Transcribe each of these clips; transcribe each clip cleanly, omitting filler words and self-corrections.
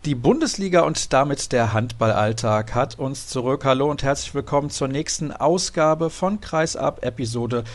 Die Bundesliga und damit der Handballalltag hat uns zurück. Hallo und herzlich willkommen zur nächsten Ausgabe von Kreisab, Episode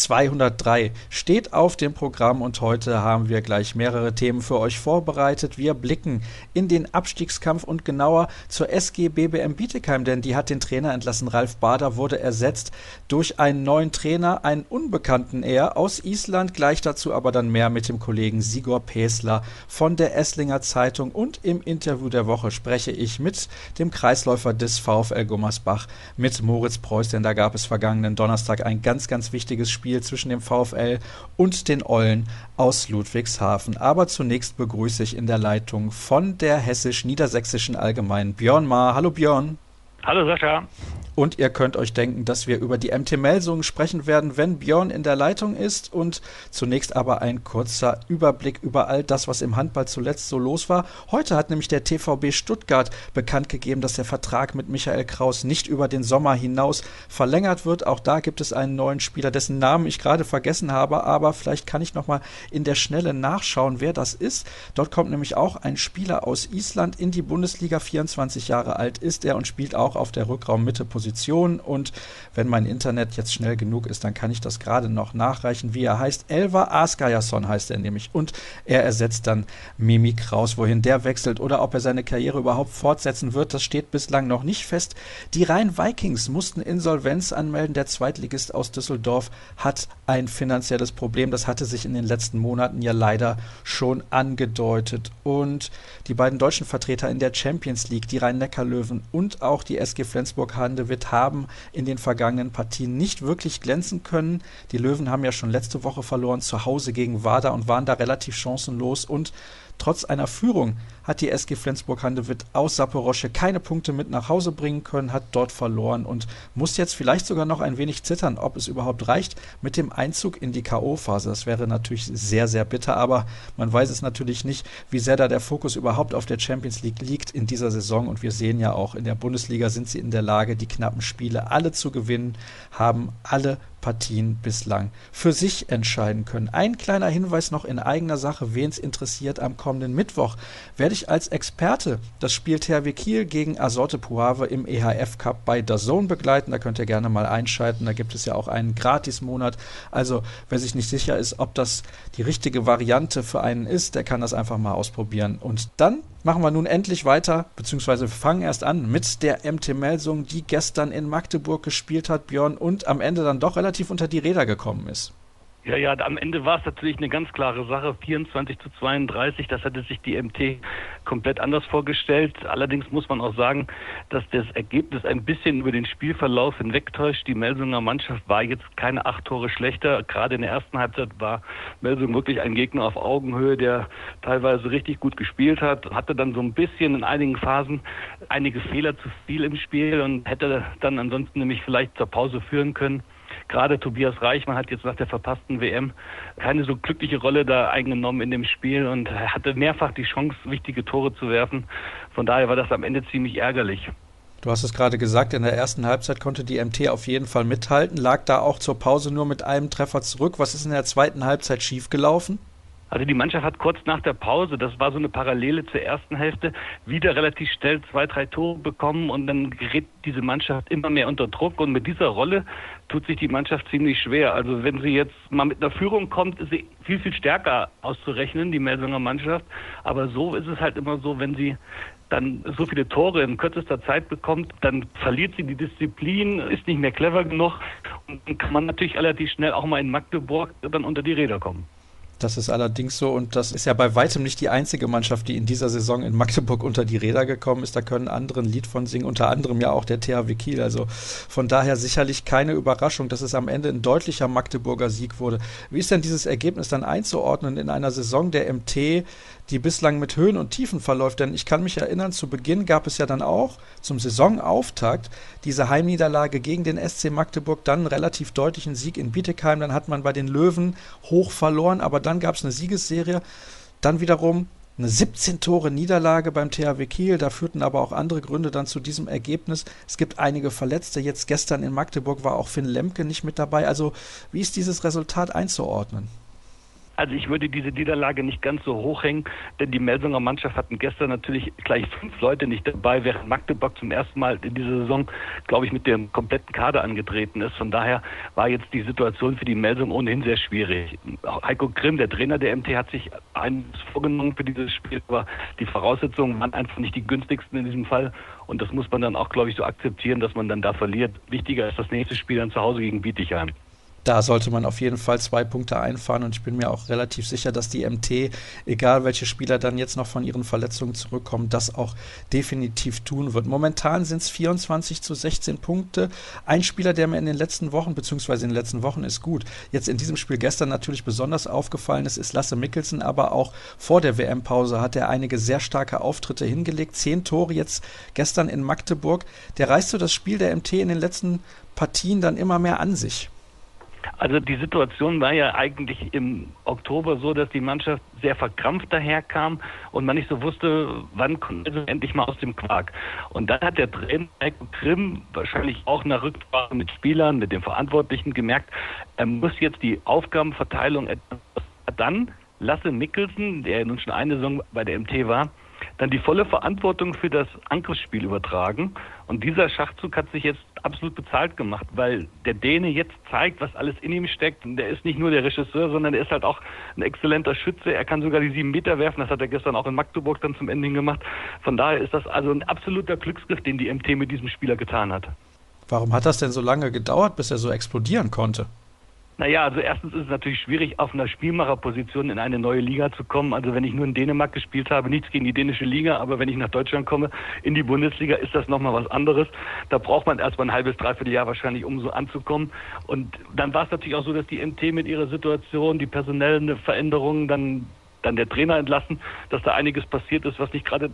203. Steht auf dem Programm und heute haben wir gleich mehrere Themen für euch vorbereitet. Wir blicken in den Abstiegskampf und genauer zur SG BBM Bietigheim, denn die hat den Trainer entlassen. Ralf Bader wurde ersetzt durch einen neuen Trainer, einen Unbekannten eher aus Island. Gleich dazu aber dann mehr mit dem Kollegen Sigor Pesler von der Esslinger Zeitung und im Interview der Woche spreche ich mit dem Kreisläufer des VfL Gummersbach, mit Moritz Preuß, denn da gab es vergangenen Donnerstag ein ganz, ganz wichtiges Spiel zwischen dem VfL und den Eulen aus Ludwigshafen. Aber zunächst begrüße ich in der Leitung von der Hessisch-Niedersächsischen Allgemeinen Björn Maar. Hallo Björn. Hallo Sascha. Und ihr könnt euch denken, dass wir über die MT Melsungen sprechen werden, wenn Björn in der Leitung ist. Und zunächst aber ein kurzer Überblick über all das, was im Handball zuletzt so los war. Heute hat nämlich der TVB Stuttgart bekannt gegeben, dass der Vertrag mit Michael Kraus nicht über den Sommer hinaus verlängert wird. Auch da gibt es einen neuen Spieler, dessen Namen ich gerade vergessen habe, aber vielleicht kann ich nochmal in der Schnelle nachschauen, wer das ist. Dort kommt nämlich auch ein Spieler aus Island in die Bundesliga, 24 Jahre alt ist er und spielt auch auf der Rückraummitte-Position. Und wenn mein Internet jetzt schnell genug ist, dann kann ich das gerade noch nachreichen, wie er heißt. Elvar Asgeirsson heißt er nämlich. Und er ersetzt dann Mimi Kraus. Wohin der wechselt oder ob er seine Karriere überhaupt fortsetzen wird, das steht bislang noch nicht fest. Die Rhein-Vikings mussten Insolvenz anmelden. Der Zweitligist aus Düsseldorf hat ein finanzielles Problem. Das hatte sich in den letzten Monaten ja leider schon angedeutet. Und die beiden deutschen Vertreter in der Champions League, die Rhein-Neckar-Löwen und auch die SG Flensburg-Handewitt, haben in den vergangenen Partien nicht wirklich glänzen können. Die Löwen haben ja schon letzte Woche verloren zu Hause gegen Vardar und waren da relativ chancenlos und trotz einer Führung hat die SG Flensburg-Handewitt aus Saporoschje keine Punkte mit nach Hause bringen können, hat dort verloren und muss jetzt vielleicht sogar noch ein wenig zittern, ob es überhaupt reicht mit dem Einzug in die K.O.-Phase. Das wäre natürlich sehr, sehr bitter, aber man weiß es natürlich nicht, wie sehr da der Fokus überhaupt auf der Champions League liegt in dieser Saison. Und wir sehen ja auch, in der Bundesliga sind sie in der Lage, die knappen Spiele alle zu gewinnen, haben alle Partien bislang für sich entscheiden können. Ein kleiner Hinweis noch in eigener Sache, wen es interessiert: am kommenden Mittwoch werde ich als Experte das Spiel THW Kiel gegen Azorte Puave im EHF Cup bei DAZN begleiten. Da könnt ihr gerne mal einschalten. Da gibt es ja auch einen Gratismonat. Also wer sich nicht sicher ist, ob das die richtige Variante für einen ist, der kann das einfach mal ausprobieren. Und dann machen wir nun endlich weiter, beziehungsweise wir fangen erst an mit der MT Melsung, die gestern in Magdeburg gespielt hat, Björn, und am Ende dann doch relativ unter die Räder gekommen ist. Ja, am Ende war es natürlich eine ganz klare Sache, 24:32, das hatte sich die MT komplett anders vorgestellt. Allerdings muss man auch sagen, dass das Ergebnis ein bisschen über den Spielverlauf hinwegtäuscht. Die Melsunger Mannschaft war jetzt keine 8 Tore schlechter. Gerade in der ersten Halbzeit war Melsung wirklich ein Gegner auf Augenhöhe, der teilweise richtig gut gespielt hat, hatte dann so ein bisschen in einigen Phasen einige Fehler zu viel im Spiel und hätte dann ansonsten nämlich vielleicht zur Pause führen können. Gerade Tobias Reichmann hat jetzt nach der verpassten WM keine so glückliche Rolle da eingenommen in dem Spiel und hatte mehrfach die Chance, wichtige Tore zu werfen. Von daher war das am Ende ziemlich ärgerlich. Du hast es gerade gesagt, in der ersten Halbzeit konnte die MT auf jeden Fall mithalten, lag da auch zur Pause nur mit einem Treffer zurück. Was ist in der zweiten Halbzeit schiefgelaufen? Also die Mannschaft hat kurz nach der Pause, das war so eine Parallele zur ersten Hälfte, wieder relativ schnell 2, 3 Tore bekommen und dann gerät diese Mannschaft immer mehr unter Druck und mit dieser Rolle tut sich die Mannschaft ziemlich schwer. Also wenn sie jetzt mal mit einer Führung kommt, ist sie viel, viel stärker auszurechnen, die Melsunger Mannschaft. Aber so ist es halt immer so, wenn sie dann so viele Tore in kürzester Zeit bekommt, dann verliert sie die Disziplin, ist nicht mehr clever genug und dann kann man natürlich relativ schnell auch mal in Magdeburg dann unter die Räder kommen. Das ist allerdings so und das ist ja bei weitem nicht die einzige Mannschaft, die in dieser Saison in Magdeburg unter die Räder gekommen ist. Da können andere ein Lied von singen, unter anderem ja auch der THW Kiel. Also von daher sicherlich keine Überraschung, dass es am Ende ein deutlicher Magdeburger Sieg wurde. Wie ist denn dieses Ergebnis dann einzuordnen in einer Saison der MT, die bislang mit Höhen und Tiefen verläuft? Denn ich kann mich erinnern, zu Beginn gab es ja dann auch zum Saisonauftakt diese Heimniederlage gegen den SC Magdeburg, dann einen relativ deutlichen Sieg in Bietigheim, dann hat man bei den Löwen hoch verloren, aber dann gab es eine Siegesserie, dann wiederum eine 17-Tore-Niederlage beim THW Kiel, da führten aber auch andere Gründe dann zu diesem Ergebnis. Es gibt einige Verletzte, jetzt gestern in Magdeburg war auch Finn Lemke nicht mit dabei, also wie ist dieses Resultat einzuordnen? Also ich würde diese Niederlage nicht ganz so hoch hängen, denn die Melsunger Mannschaft hatten gestern natürlich gleich 5 Leute nicht dabei, während Magdeburg zum ersten Mal in dieser Saison, glaube ich, mit dem kompletten Kader angetreten ist. Von daher war jetzt die Situation für die Melsung ohnehin sehr schwierig. Heiko Grimm, der Trainer der MT, hat sich eines vorgenommen für dieses Spiel, aber die Voraussetzungen waren einfach nicht die günstigsten in diesem Fall. Und das muss man dann auch, glaube ich, so akzeptieren, dass man dann da verliert. Wichtiger ist das nächste Spiel dann zu Hause gegen Bietigheim. Da sollte man auf jeden Fall 2 Punkte einfahren und ich bin mir auch relativ sicher, dass die MT, egal welche Spieler dann jetzt noch von ihren Verletzungen zurückkommen, das auch definitiv tun wird. Momentan sind es 24-16 Punkte. Ein Spieler, der mir in den letzten Wochen, beziehungsweise in den letzten Wochen ist gut, jetzt in diesem Spiel gestern natürlich besonders aufgefallen ist Lasse Michelsen, aber auch vor der WM-Pause hat er einige sehr starke Auftritte hingelegt. 10 Tore jetzt gestern in Magdeburg. Der reißt so das Spiel der MT in den letzten Partien dann immer mehr an sich. Also die Situation war ja eigentlich im Oktober so, dass die Mannschaft sehr verkrampft daherkam und man nicht so wusste, wann kommt er endlich mal aus dem Quark. Und dann hat der Trainer Heiko Grimm wahrscheinlich auch nach Rücksprache mit Spielern, mit den Verantwortlichen gemerkt, er muss jetzt die Aufgabenverteilung etwas dann Lasse Michelsen, der ja nun schon eine Saison bei der MT war, dann die volle Verantwortung für das Angriffsspiel übertragen. Und dieser Schachzug hat sich jetzt absolut bezahlt gemacht, weil der Däne jetzt zeigt, was alles in ihm steckt. Und der ist nicht nur der Regisseur, sondern er ist halt auch ein exzellenter Schütze. Er kann sogar die 7 Meter werfen. Das hat er gestern auch in Magdeburg dann zum Ende gemacht. Von daher ist das also ein absoluter Glücksgriff, den die MT mit diesem Spieler getan hat. Warum hat das denn so lange gedauert, bis er so explodieren konnte? Naja, also erstens ist es natürlich schwierig, auf einer Spielmacherposition in eine neue Liga zu kommen. Also wenn ich nur in Dänemark gespielt habe, nichts gegen die dänische Liga, aber wenn ich nach Deutschland komme, in die Bundesliga, ist das nochmal was anderes. Da braucht man erstmal ein halbes, dreiviertel Jahr wahrscheinlich, um so anzukommen. Und dann war es natürlich auch so, dass die MT mit ihrer Situation, die personellen Veränderungen, dann der Trainer entlassen, dass da einiges passiert ist, was nicht gerade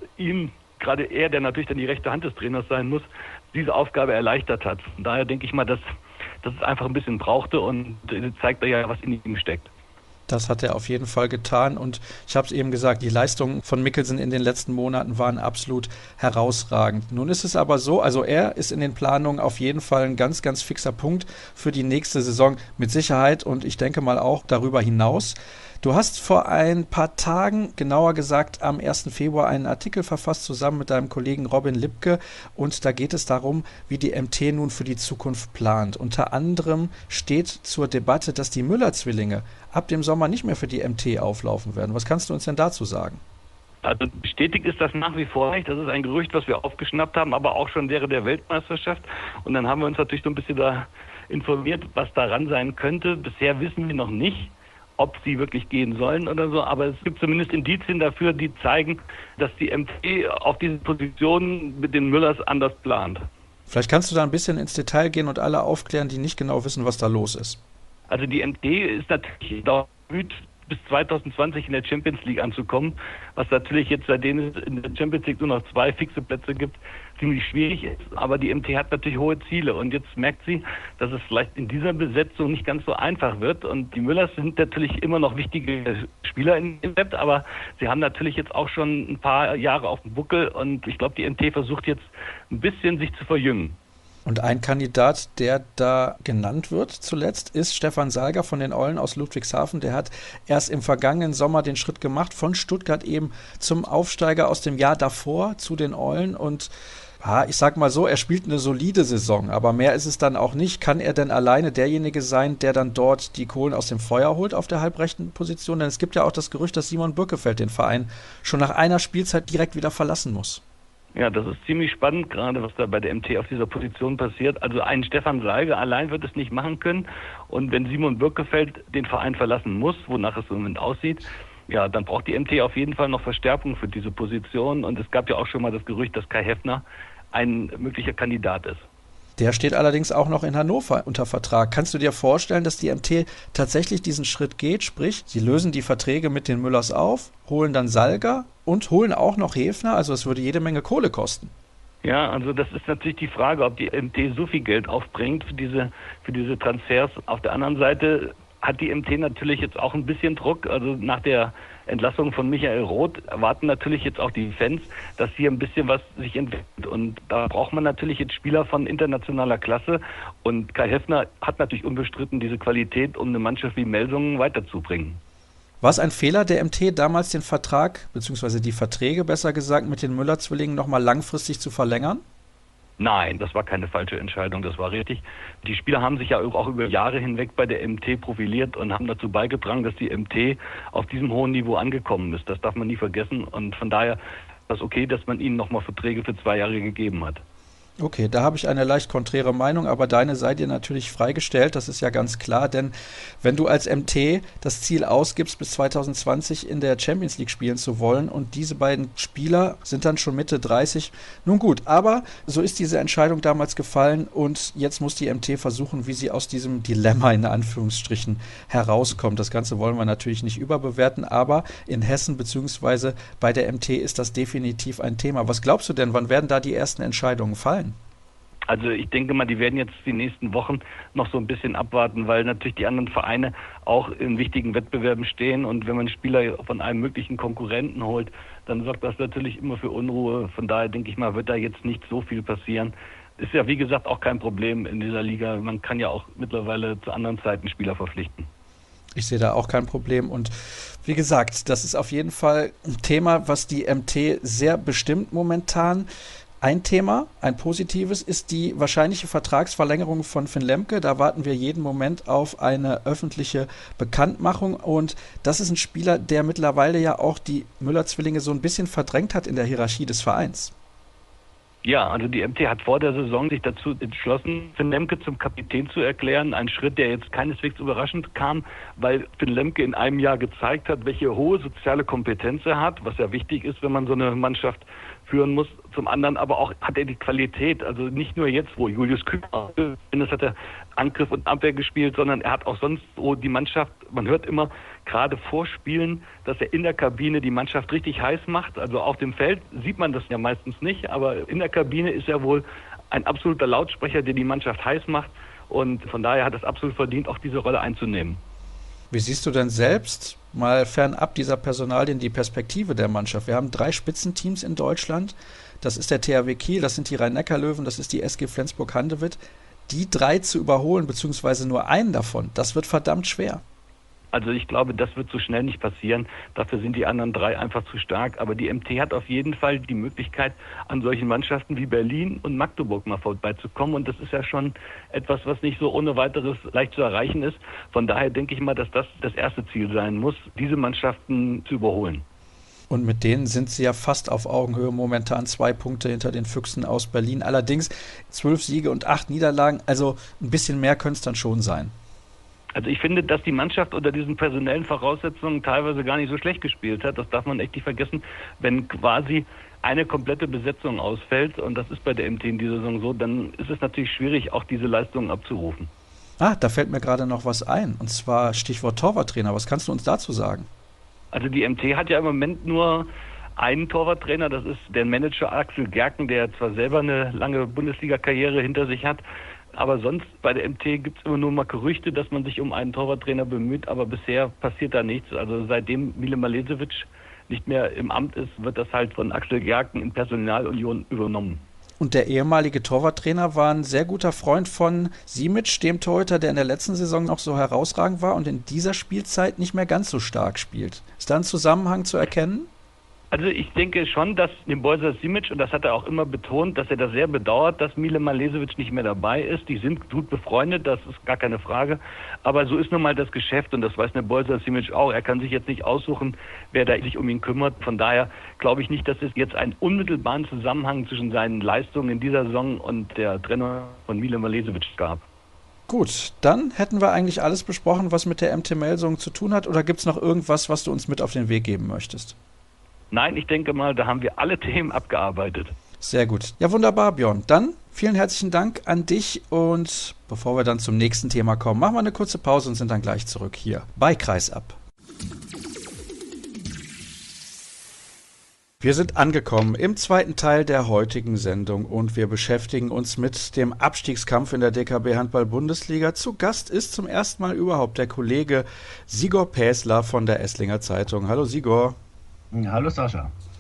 er, der natürlich dann die rechte Hand des Trainers sein muss, diese Aufgabe erleichtert hat. Von daher denke ich mal, dass es einfach ein bisschen brauchte und zeigt ja, was in ihm steckt. Das hat er auf jeden Fall getan und ich habe es eben gesagt, die Leistungen von Michelsen in den letzten Monaten waren absolut herausragend. Nun ist es aber so, also er ist in den Planungen auf jeden Fall ein ganz, ganz fixer Punkt für die nächste Saison mit Sicherheit und ich denke mal auch darüber hinaus. Du hast vor ein paar Tagen, genauer gesagt am 1. Februar, einen Artikel verfasst, zusammen mit deinem Kollegen Robin Lipke. Und da geht es darum, wie die MT nun für die Zukunft plant. Unter anderem steht zur Debatte, dass die Müller-Zwillinge ab dem Sommer nicht mehr für die MT auflaufen werden. Was kannst du uns denn dazu sagen? Also bestätigt ist das nach wie vor nicht. Das ist ein Gerücht, was wir aufgeschnappt haben, aber auch schon während der Weltmeisterschaft. Und dann haben wir uns natürlich so ein bisschen da informiert, was daran sein könnte. Bisher wissen wir noch nicht, ob sie wirklich gehen sollen oder so, aber es gibt zumindest Indizien dafür, die zeigen, dass die MT auf diese Position mit den Müllers anders plant. Vielleicht kannst du da ein bisschen ins Detail gehen und alle aufklären, die nicht genau wissen, was da los ist. Also die MT ist natürlich bemüht, bis 2020 in der Champions League anzukommen, was natürlich jetzt, seitdem es in der Champions League nur noch 2 fixe Plätze gibt, ziemlich schwierig ist. Aber die MT hat natürlich hohe Ziele und jetzt merkt sie, dass es vielleicht in dieser Besetzung nicht ganz so einfach wird. Und die Müllers sind natürlich immer noch wichtige Spieler im Web, aber sie haben natürlich jetzt auch schon ein paar Jahre auf dem Buckel und ich glaube, die MT versucht jetzt ein bisschen sich zu verjüngen. Und ein Kandidat, der da genannt wird zuletzt, ist Stefan Salger von den Eulen aus Ludwigshafen. Der hat erst im vergangenen Sommer den Schritt gemacht, von Stuttgart eben zum Aufsteiger aus dem Jahr davor zu den Eulen. Und ich sag mal so, er spielt eine solide Saison, aber mehr ist es dann auch nicht. Kann er denn alleine derjenige sein, der dann dort die Kohlen aus dem Feuer holt auf der halbrechten Position? Denn es gibt ja auch das Gerücht, dass Simon Birkefeld den Verein schon nach einer Spielzeit direkt wieder verlassen muss. Ja, das ist ziemlich spannend, gerade was da bei der MT auf dieser Position passiert. Also einen Stefan Salge allein wird es nicht machen können. Und wenn Simon Birkefeld den Verein verlassen muss, wonach es im Moment aussieht, ja, dann braucht die MT auf jeden Fall noch Verstärkung für diese Position. Und es gab ja auch schon mal das Gerücht, dass Kai Heffner ein möglicher Kandidat ist. Der steht allerdings auch noch in Hannover unter Vertrag. Kannst du dir vorstellen, dass die MT tatsächlich diesen Schritt geht? Sprich, sie lösen die Verträge mit den Müllers auf, holen dann Salger und holen auch noch Heffner. Also es würde jede Menge Kohle kosten. Ja, also das ist natürlich die Frage, ob die MT so viel Geld aufbringt für diese Transfers. Auf der anderen Seite hat die MT natürlich jetzt auch ein bisschen Druck. Also nach der Entlassung von Michael Roth erwarten natürlich jetzt auch die Fans, dass hier ein bisschen was sich entwickelt. Und da braucht man natürlich jetzt Spieler von internationaler Klasse. Und Kai Heffner hat natürlich unbestritten diese Qualität, um eine Mannschaft wie Melsungen weiterzubringen. War es ein Fehler der MT, damals den Vertrag, beziehungsweise die Verträge besser gesagt, mit den Müller-Zwillingen nochmal langfristig zu verlängern? Nein, das war keine falsche Entscheidung, das war richtig. Die Spieler haben sich ja auch über Jahre hinweg bei der MT profiliert und haben dazu beigetragen, dass die MT auf diesem hohen Niveau angekommen ist. Das darf man nie vergessen und von daher ist das okay, dass man ihnen nochmal Verträge für 2 Jahre gegeben hat. Okay, da habe ich eine leicht konträre Meinung, aber deine sei dir natürlich freigestellt, das ist ja ganz klar, denn wenn du als MT das Ziel ausgibst, bis 2020 in der Champions League spielen zu wollen und diese beiden Spieler sind dann schon Mitte 30, nun gut, aber so ist diese Entscheidung damals gefallen und jetzt muss die MT versuchen, wie sie aus diesem Dilemma in Anführungsstrichen herauskommt. Das Ganze wollen wir natürlich nicht überbewerten, aber in Hessen bzw. bei der MT ist das definitiv ein Thema. Was glaubst du denn, wann werden da die ersten Entscheidungen fallen? Also ich denke mal, die werden jetzt die nächsten Wochen noch so ein bisschen abwarten, weil natürlich die anderen Vereine auch in wichtigen Wettbewerben stehen und wenn man Spieler von einem möglichen Konkurrenten holt, dann sorgt das natürlich immer für Unruhe. Von daher denke ich mal, wird da jetzt nicht so viel passieren. Ist ja wie gesagt auch kein Problem in dieser Liga. Man kann ja auch mittlerweile zu anderen Zeiten Spieler verpflichten. Ich sehe da auch kein Problem und wie gesagt, das ist auf jeden Fall ein Thema, was die MT sehr bestimmt momentan. Ein Thema, ein positives, ist die wahrscheinliche Vertragsverlängerung von Finn Lemke. Da warten wir jeden Moment auf eine öffentliche Bekanntmachung. Und das ist ein Spieler, der mittlerweile ja auch die Müller-Zwillinge so ein bisschen verdrängt hat in der Hierarchie des Vereins. Ja, also die MT hat vor der Saison sich dazu entschlossen, Finn Lemke zum Kapitän zu erklären. Ein Schritt, der jetzt keineswegs überraschend kam, weil Finn Lemke in einem Jahr gezeigt hat, welche hohe soziale Kompetenz er hat, was ja wichtig ist, wenn man so eine Mannschaft führen muss. Zum anderen aber auch hat er die Qualität, also nicht nur jetzt, wo Julius Kübler, das hat er Angriff und Abwehr gespielt, sondern er hat auch sonst, wo die Mannschaft, man hört immer, gerade vor Spielen, dass er in der Kabine die Mannschaft richtig heiß macht. Also auf dem Feld sieht man das ja meistens nicht, aber in der Kabine ist er wohl ein absoluter Lautsprecher, der die Mannschaft heiß macht und von daher hat es absolut verdient, auch diese Rolle einzunehmen. Wie siehst du denn selbst, mal fernab dieser Personalien, die Perspektive der Mannschaft? Wir haben 3 Spitzenteams in Deutschland. Das ist der THW Kiel, das sind die Rhein-Neckar-Löwen, das ist die SG Flensburg-Handewitt. Die 3 zu überholen, beziehungsweise nur einen davon, das wird verdammt schwer. Also ich glaube, das wird so schnell nicht passieren. Dafür sind die anderen 3 einfach zu stark. Aber die MT hat auf jeden Fall die Möglichkeit, an solchen Mannschaften wie Berlin und Magdeburg mal vorbeizukommen. Und das ist ja schon etwas, was nicht so ohne weiteres leicht zu erreichen ist. Von daher denke ich mal, dass das das erste Ziel sein muss, diese Mannschaften zu überholen. Und mit denen sind sie ja fast auf Augenhöhe, momentan 2 Punkte hinter den Füchsen aus Berlin. Allerdings 12 Siege und 8 Niederlagen, also ein bisschen mehr könnte es dann schon sein. Also ich finde, dass die Mannschaft unter diesen personellen Voraussetzungen teilweise gar nicht so schlecht gespielt hat. Das darf man echt nicht vergessen, wenn quasi eine komplette Besetzung ausfällt, und das ist bei der MT in dieser Saison so, dann ist es natürlich schwierig, auch diese Leistungen abzurufen. Da fällt mir gerade noch was ein, und zwar Stichwort Torwarttrainer. Was kannst du uns dazu sagen? Also die MT hat ja im Moment nur einen Torwarttrainer, das ist der Manager Axel Gerken, der zwar selber eine lange Bundesliga-Karriere hinter sich hat, aber sonst bei der MT gibt es immer nur mal Gerüchte, dass man sich um einen Torwarttrainer bemüht, aber bisher passiert da nichts. Also seitdem Mile Malesevic nicht mehr im Amt ist, wird das halt von Axel Gerken in Personalunion übernommen. Und der ehemalige Torwarttrainer war ein sehr guter Freund von Simic, dem Torhüter, der in der letzten Saison noch so herausragend war und in dieser Spielzeit nicht mehr ganz so stark spielt. Ist da ein Zusammenhang zu erkennen? Also ich denke schon, dass Nebojša Simic, und das hat er auch immer betont, dass er das sehr bedauert, dass Mile Malesevic nicht mehr dabei ist. Die sind gut befreundet, das ist gar keine Frage. Aber so ist nun mal das Geschäft, und das weiß Nebojša Simic auch. Er kann sich jetzt nicht aussuchen, wer da sich um ihn kümmert. Von daher glaube ich nicht, dass es jetzt einen unmittelbaren Zusammenhang zwischen seinen Leistungen in dieser Saison und der Trennung von Mile Malesevic gab. Gut, dann hätten wir eigentlich alles besprochen, was mit der MT Melsungen zu tun hat. Oder gibt es noch irgendwas, was du uns mit auf den Weg geben möchtest? Nein, ich denke mal, da haben wir alle Themen abgearbeitet. Sehr gut. Ja, wunderbar, Björn. Dann vielen herzlichen Dank an dich, und bevor wir dann zum nächsten Thema kommen, machen wir eine kurze Pause und sind dann gleich zurück hier bei Kreisab. Wir sind angekommen im zweiten Teil der heutigen Sendung und wir beschäftigen uns mit dem Abstiegskampf in der DKB Handball-Bundesliga. Zu Gast ist zum ersten Mal überhaupt der Kollege Sigor Päsler von der Esslinger Zeitung. Hallo Sigor. Hallo Sascha.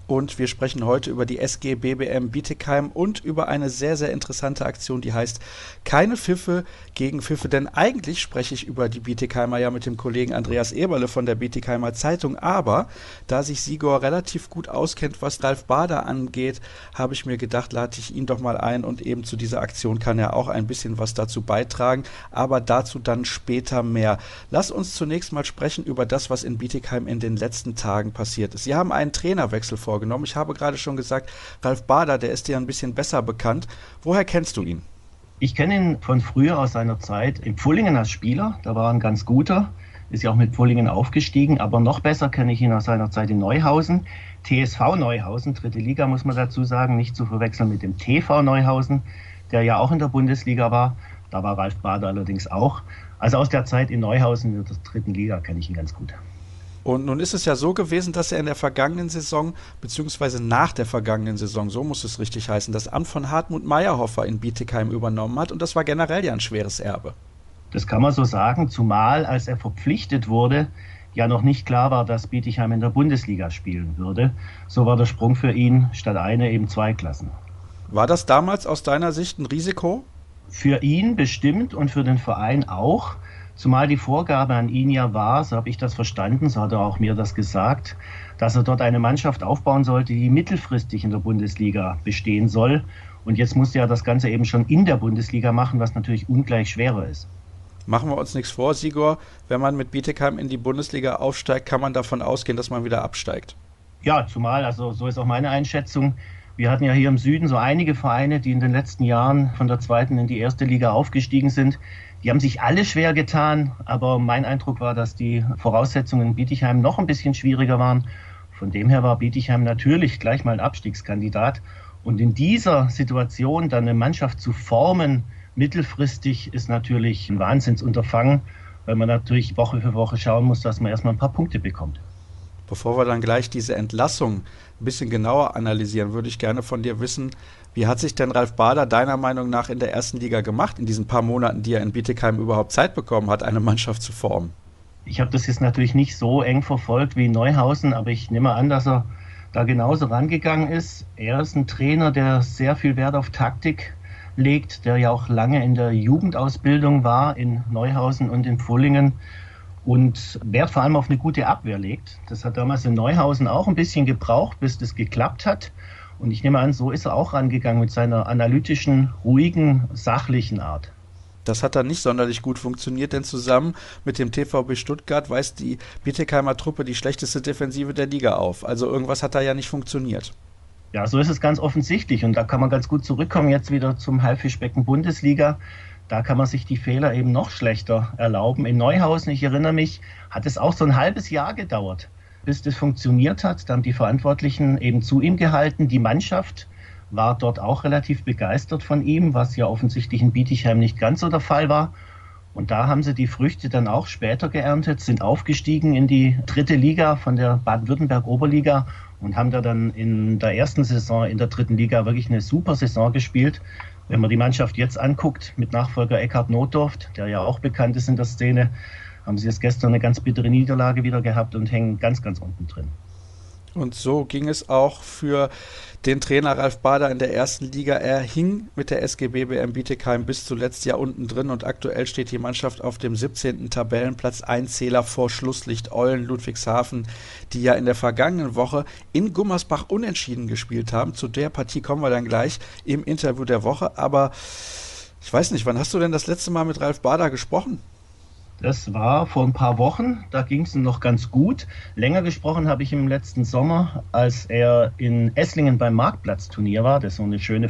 Und wir sprechen heute über die SG BBM Bietigheim und über eine sehr, sehr interessante Aktion, die heißt Keine Pfiffe gegen Pfiffe. Denn eigentlich spreche ich über die Bietigheimer ja mit dem Kollegen Andreas Eberle von der Bietigheimer Zeitung. Aber da sich Sigor relativ gut auskennt, was Ralf Bader angeht, habe ich mir gedacht, lade ich ihn doch mal ein. Und eben zu dieser Aktion kann er auch ein bisschen was dazu beitragen. Aber dazu dann später mehr. Lass uns zunächst mal sprechen über das, was in Bietigheim in den letzten Tagen passiert ist. Sie haben einen Trainerwechsel vorgenommen. Ich habe gerade schon gesagt, Ralf Bader, der ist dir ein bisschen besser bekannt. Woher kennst du ihn? Ich kenne ihn von früher aus seiner Zeit in Pfullingen als Spieler. Da war er ein ganz guter, ist ja auch mit Pfullingen aufgestiegen. Aber noch besser kenne ich ihn aus seiner Zeit in Neuhausen. TSV Neuhausen, 3. Liga muss man dazu sagen, nicht zu verwechseln mit dem TV Neuhausen, der ja auch in der Bundesliga war. Da war Ralf Bader allerdings auch. Also aus der Zeit in Neuhausen in der 3. Liga kenne ich ihn ganz gut. Und nun ist es ja so gewesen, dass er in der vergangenen Saison, beziehungsweise nach der vergangenen Saison, so muss es richtig heißen, das Amt von Hartmut Meyerhofer in Bietigheim übernommen hat. Und das war generell ja ein schweres Erbe. Das kann man so sagen, zumal als er verpflichtet wurde, ja noch nicht klar war, dass Bietigheim in der Bundesliga spielen würde. So war der Sprung für ihn statt eine eben 2 Klassen. War das damals aus deiner Sicht ein Risiko? Für ihn bestimmt und für den Verein auch. Zumal die Vorgabe an ihn ja war, so habe ich das verstanden, so hat er auch mir das gesagt, dass er dort eine Mannschaft aufbauen sollte, die mittelfristig in der Bundesliga bestehen soll. Und jetzt musste er das Ganze eben schon in der Bundesliga machen, was natürlich ungleich schwerer ist. Machen wir uns nichts vor, Sigor. Wenn man mit Bietigheim in die Bundesliga aufsteigt, kann man davon ausgehen, dass man wieder absteigt. Ja, zumal, also so ist auch meine Einschätzung. Wir hatten ja hier im Süden so einige Vereine, die in den letzten Jahren von der 2. in die 1. Liga aufgestiegen sind. Die haben sich alle schwer getan, aber mein Eindruck war, dass die Voraussetzungen in Bietigheim noch ein bisschen schwieriger waren. Von dem her war Bietigheim natürlich gleich mal ein Abstiegskandidat. Und in dieser Situation dann eine Mannschaft zu formen, mittelfristig, ist natürlich ein Wahnsinnsunterfangen, weil man natürlich Woche für Woche schauen muss, dass man erstmal ein paar Punkte bekommt. Bevor wir dann gleich diese Entlassung ein bisschen genauer analysieren, würde ich gerne von dir wissen, wie hat sich denn Ralf Bader deiner Meinung nach in der 1. Liga gemacht, in diesen paar Monaten, die er in Bietigheim überhaupt Zeit bekommen hat, eine Mannschaft zu formen? Ich habe das jetzt natürlich nicht so eng verfolgt wie in Neuhausen, aber ich nehme an, dass er da genauso rangegangen ist. Er ist ein Trainer, der sehr viel Wert auf Taktik legt, der ja auch lange in der Jugendausbildung war, in Neuhausen und in Pfullingen. Und Wert vor allem auf eine gute Abwehr legt. Das hat damals in Neuhausen auch ein bisschen gebraucht, bis das geklappt hat. Und ich nehme an, so ist er auch rangegangen mit seiner analytischen, ruhigen, sachlichen Art. Das hat dann nicht sonderlich gut funktioniert, denn zusammen mit dem TVB Stuttgart weist die Bietigheimer Truppe die schlechteste Defensive der Liga auf. Also irgendwas hat da ja nicht funktioniert. Ja, so ist es ganz offensichtlich. Und da kann man ganz gut zurückkommen jetzt wieder zum Haifischbecken Bundesliga. Da kann man sich die Fehler eben noch schlechter erlauben. In Neuhausen, ich erinnere mich, hat es auch so ein halbes Jahr gedauert, bis das funktioniert hat. Da haben die Verantwortlichen eben zu ihm gehalten. Die Mannschaft war dort auch relativ begeistert von ihm, was ja offensichtlich in Bietigheim nicht ganz so der Fall war. Und da haben sie die Früchte dann auch später geerntet, sind aufgestiegen in die 3. Liga von der Baden-Württemberg-Oberliga und haben da dann in der ersten Saison in der 3. Liga wirklich eine super Saison gespielt. Wenn man die Mannschaft jetzt anguckt, mit Nachfolger Eckhard Notdorft, der ja auch bekannt ist in der Szene, haben sie jetzt gestern eine ganz bittere Niederlage wieder gehabt und hängen ganz, ganz unten drin. Und so ging es auch für den Trainer Ralf Bader in der 1. Liga. Er hing mit der SG BBM Bietigheim bis zuletzt ja unten drin und aktuell steht die Mannschaft auf dem 17. Tabellenplatz, ein Zähler vor Schlusslicht Eulen Ludwigshafen, die ja in der vergangenen Woche in Gummersbach unentschieden gespielt haben. Zu der Partie kommen wir dann gleich im Interview der Woche, aber ich weiß nicht, wann hast du denn das letzte Mal mit Ralf Bader gesprochen? Das war vor ein paar Wochen, da ging es noch ganz gut. Länger gesprochen habe ich im letzten Sommer, als er in Esslingen beim Marktplatzturnier war. Das ist so eine schöne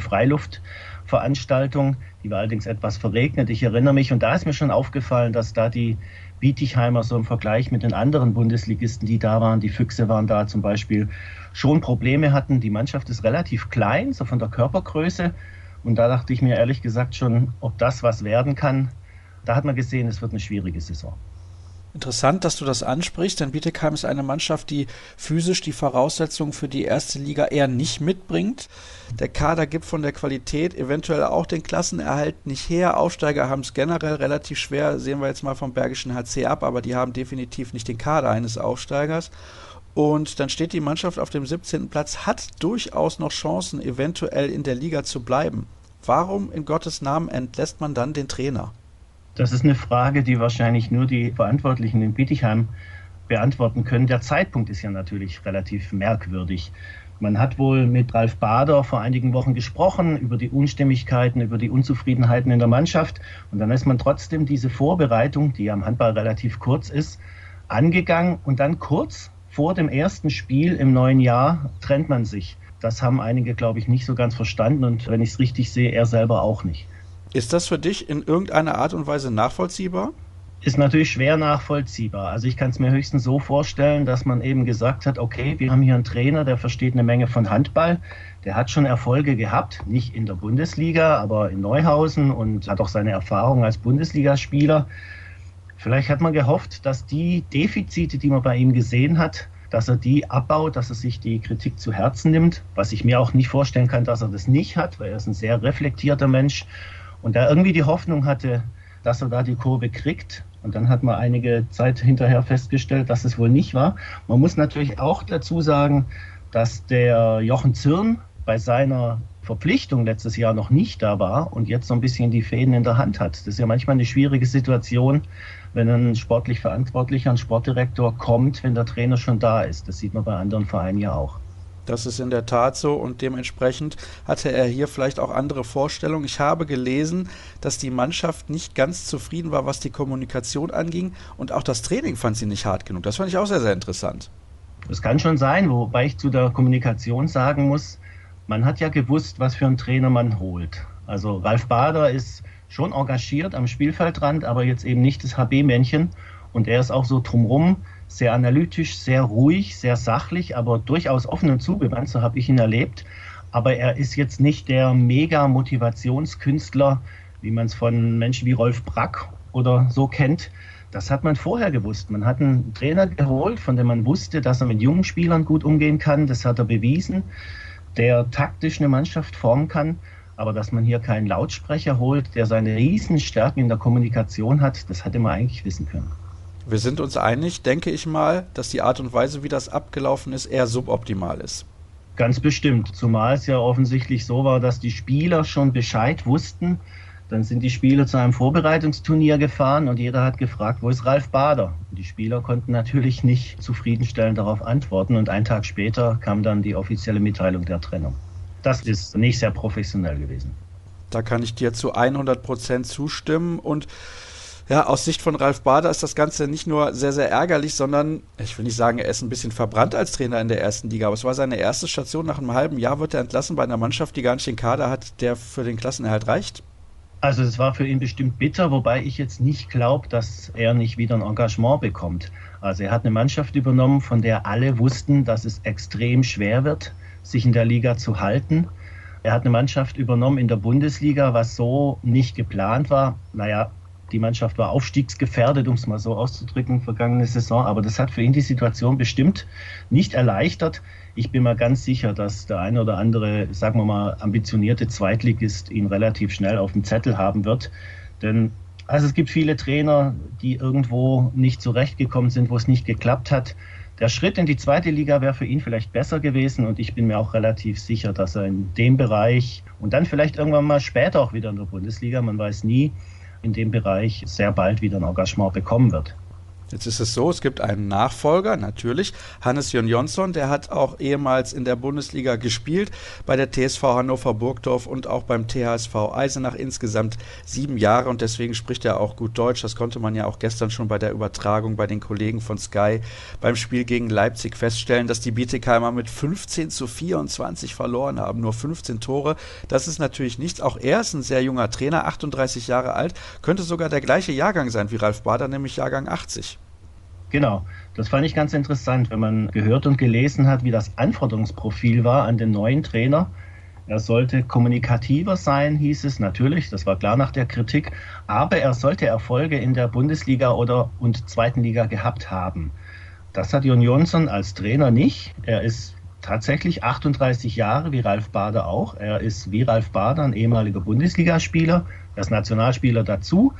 Freiluftveranstaltung, die war allerdings etwas verregnet. Ich erinnere mich, und da ist mir schon aufgefallen, dass da die Bietigheimer so im Vergleich mit den anderen Bundesligisten, die da waren, die Füchse waren da zum Beispiel, schon Probleme hatten. Die Mannschaft ist relativ klein, so von der Körpergröße. Und da dachte ich mir ehrlich gesagt schon, ob das was werden kann. Da hat man gesehen, es wird eine schwierige Saison. Interessant, dass du das ansprichst, denn Bietigheim ist eine Mannschaft, die physisch die Voraussetzungen für die 1. Liga eher nicht mitbringt. Der Kader gibt von der Qualität eventuell auch den Klassenerhalt nicht her. Aufsteiger haben es generell relativ schwer, sehen wir jetzt mal vom Bergischen HC ab, aber die haben definitiv nicht den Kader eines Aufsteigers. Und dann steht die Mannschaft auf dem 17. Platz, hat durchaus noch Chancen, eventuell in der Liga zu bleiben. Warum in Gottes Namen entlässt man dann den Trainer? Das ist eine Frage, die wahrscheinlich nur die Verantwortlichen in Bietigheim beantworten können. Der Zeitpunkt ist ja natürlich relativ merkwürdig. Man hat wohl mit Ralf Bader vor einigen Wochen gesprochen über die Unstimmigkeiten, über die Unzufriedenheiten in der Mannschaft. Und dann ist man trotzdem diese Vorbereitung, die ja im Handball relativ kurz ist, angegangen. Und dann kurz vor dem ersten Spiel im neuen Jahr trennt man sich. Das haben einige, glaube ich, nicht so ganz verstanden. Und wenn ich es richtig sehe, er selber auch nicht. Ist das für dich in irgendeiner Art und Weise nachvollziehbar? Ist natürlich schwer nachvollziehbar. Also ich kann es mir höchstens so vorstellen, dass man eben gesagt hat, okay, wir haben hier einen Trainer, der versteht eine Menge von Handball. Der hat schon Erfolge gehabt, nicht in der Bundesliga, aber in Neuhausen und hat auch seine Erfahrung als Bundesligaspieler. Vielleicht hat man gehofft, dass die Defizite, die man bei ihm gesehen hat, dass er die abbaut, dass er sich die Kritik zu Herzen nimmt. Was ich mir auch nicht vorstellen kann, dass er das nicht hat, weil er ist ein sehr reflektierter Mensch. Und da irgendwie die Hoffnung hatte, dass er da die Kurve kriegt. Und dann hat man einige Zeit hinterher festgestellt, dass es wohl nicht war. Man muss natürlich auch dazu sagen, dass der Jochen Zürn bei seiner Verpflichtung letztes Jahr noch nicht da war und jetzt so ein bisschen die Fäden in der Hand hat. Das ist ja manchmal eine schwierige Situation, wenn ein sportlich Verantwortlicher, ein Sportdirektor kommt, wenn der Trainer schon da ist. Das sieht man bei anderen Vereinen ja auch. Das ist in der Tat so und dementsprechend hatte er hier vielleicht auch andere Vorstellungen. Ich habe gelesen, dass die Mannschaft nicht ganz zufrieden war, was die Kommunikation anging und auch das Training fand sie nicht hart genug. Das fand ich auch sehr, sehr interessant. Das kann schon sein, wobei ich zu der Kommunikation sagen muss, man hat ja gewusst, was für einen Trainer man holt. Also Ralf Bader ist schon engagiert am Spielfeldrand, aber jetzt eben nicht das HB-Männchen und er ist auch so drumrum sehr analytisch, sehr ruhig, sehr sachlich, aber durchaus offen und zugewandt, so habe ich ihn erlebt. Aber er ist jetzt nicht der Mega-Motivationskünstler, wie man es von Menschen wie Rolf Brack oder so kennt. Das hat man vorher gewusst. Man hat einen Trainer geholt, von dem man wusste, dass er mit jungen Spielern gut umgehen kann. Das hat er bewiesen, der taktisch eine Mannschaft formen kann. Aber dass man hier keinen Lautsprecher holt, der seine Riesenstärken in der Kommunikation hat, das hätte man eigentlich wissen können. Wir sind uns einig, denke ich mal, dass die Art und Weise, wie das abgelaufen ist, eher suboptimal ist. Ganz bestimmt, zumal es ja offensichtlich so war, dass die Spieler schon Bescheid wussten. Dann sind die Spieler zu einem Vorbereitungsturnier gefahren und jeder hat gefragt, wo ist Ralf Bader? Und die Spieler konnten natürlich nicht zufriedenstellend darauf antworten und einen Tag später kam dann die offizielle Mitteilung der Trennung. Das ist nicht sehr professionell gewesen. Da kann ich dir zu 100% zustimmen und ja, aus Sicht von Ralf Bader ist das Ganze nicht nur sehr, sehr ärgerlich, sondern, ich will nicht sagen, er ist ein bisschen verbrannt als Trainer in der ersten Liga, aber es war seine erste Station. Nach einem halben Jahr wird er entlassen bei einer Mannschaft, die gar nicht den Kader hat, der für den Klassenerhalt reicht. Also es war für ihn bestimmt bitter, wobei ich jetzt nicht glaube, dass er nicht wieder ein Engagement bekommt. Also er hat eine Mannschaft übernommen, von der alle wussten, dass es extrem schwer wird, sich in der Liga zu halten. Er hat eine Mannschaft übernommen in der Bundesliga, was so nicht geplant war. Naja, die Mannschaft war aufstiegsgefährdet, um es mal so auszudrücken, vergangene Saison. Aber das hat für ihn die Situation bestimmt nicht erleichtert. Ich bin mir ganz sicher, dass der eine oder andere, sagen wir mal, ambitionierte Zweitligist ihn relativ schnell auf dem Zettel haben wird. Denn also es gibt viele Trainer, die irgendwo nicht zurechtgekommen sind, wo es nicht geklappt hat. Der Schritt in die zweite Liga wäre für ihn vielleicht besser gewesen und ich bin mir auch relativ sicher, dass er in dem Bereich und dann vielleicht irgendwann mal später auch wieder in der Bundesliga, man weiß nie, in dem Bereich sehr bald wieder ein Engagement bekommen wird. Jetzt ist es so, es gibt einen Nachfolger, natürlich, Hannes Jonsson, der hat auch ehemals in der Bundesliga gespielt, bei der TSV Hannover Burgdorf und auch beim THSV Eisenach insgesamt 7 Jahre und deswegen spricht er auch gut Deutsch. Das konnte man ja auch gestern schon bei der Übertragung bei den Kollegen von Sky beim Spiel gegen Leipzig feststellen, dass die Bietigheimer mit 15:24 verloren haben, nur 15 Tore. Das ist natürlich nichts. Auch er ist ein sehr junger Trainer, 38 Jahre alt, könnte sogar der gleiche Jahrgang sein wie Ralf Bader, nämlich Jahrgang 80. Genau, das fand ich ganz interessant, wenn man gehört und gelesen hat, wie das Anforderungsprofil war an den neuen Trainer. Er sollte kommunikativer sein, hieß es natürlich, das war klar nach der Kritik, aber er sollte Erfolge in der Bundesliga und zweiten Liga gehabt haben. Das hat Jonsson als Trainer nicht. Er ist tatsächlich 38 Jahre, wie Ralf Bader auch. Er ist wie Ralf Bader ein ehemaliger Bundesligaspieler, er ist Nationalspieler dazu.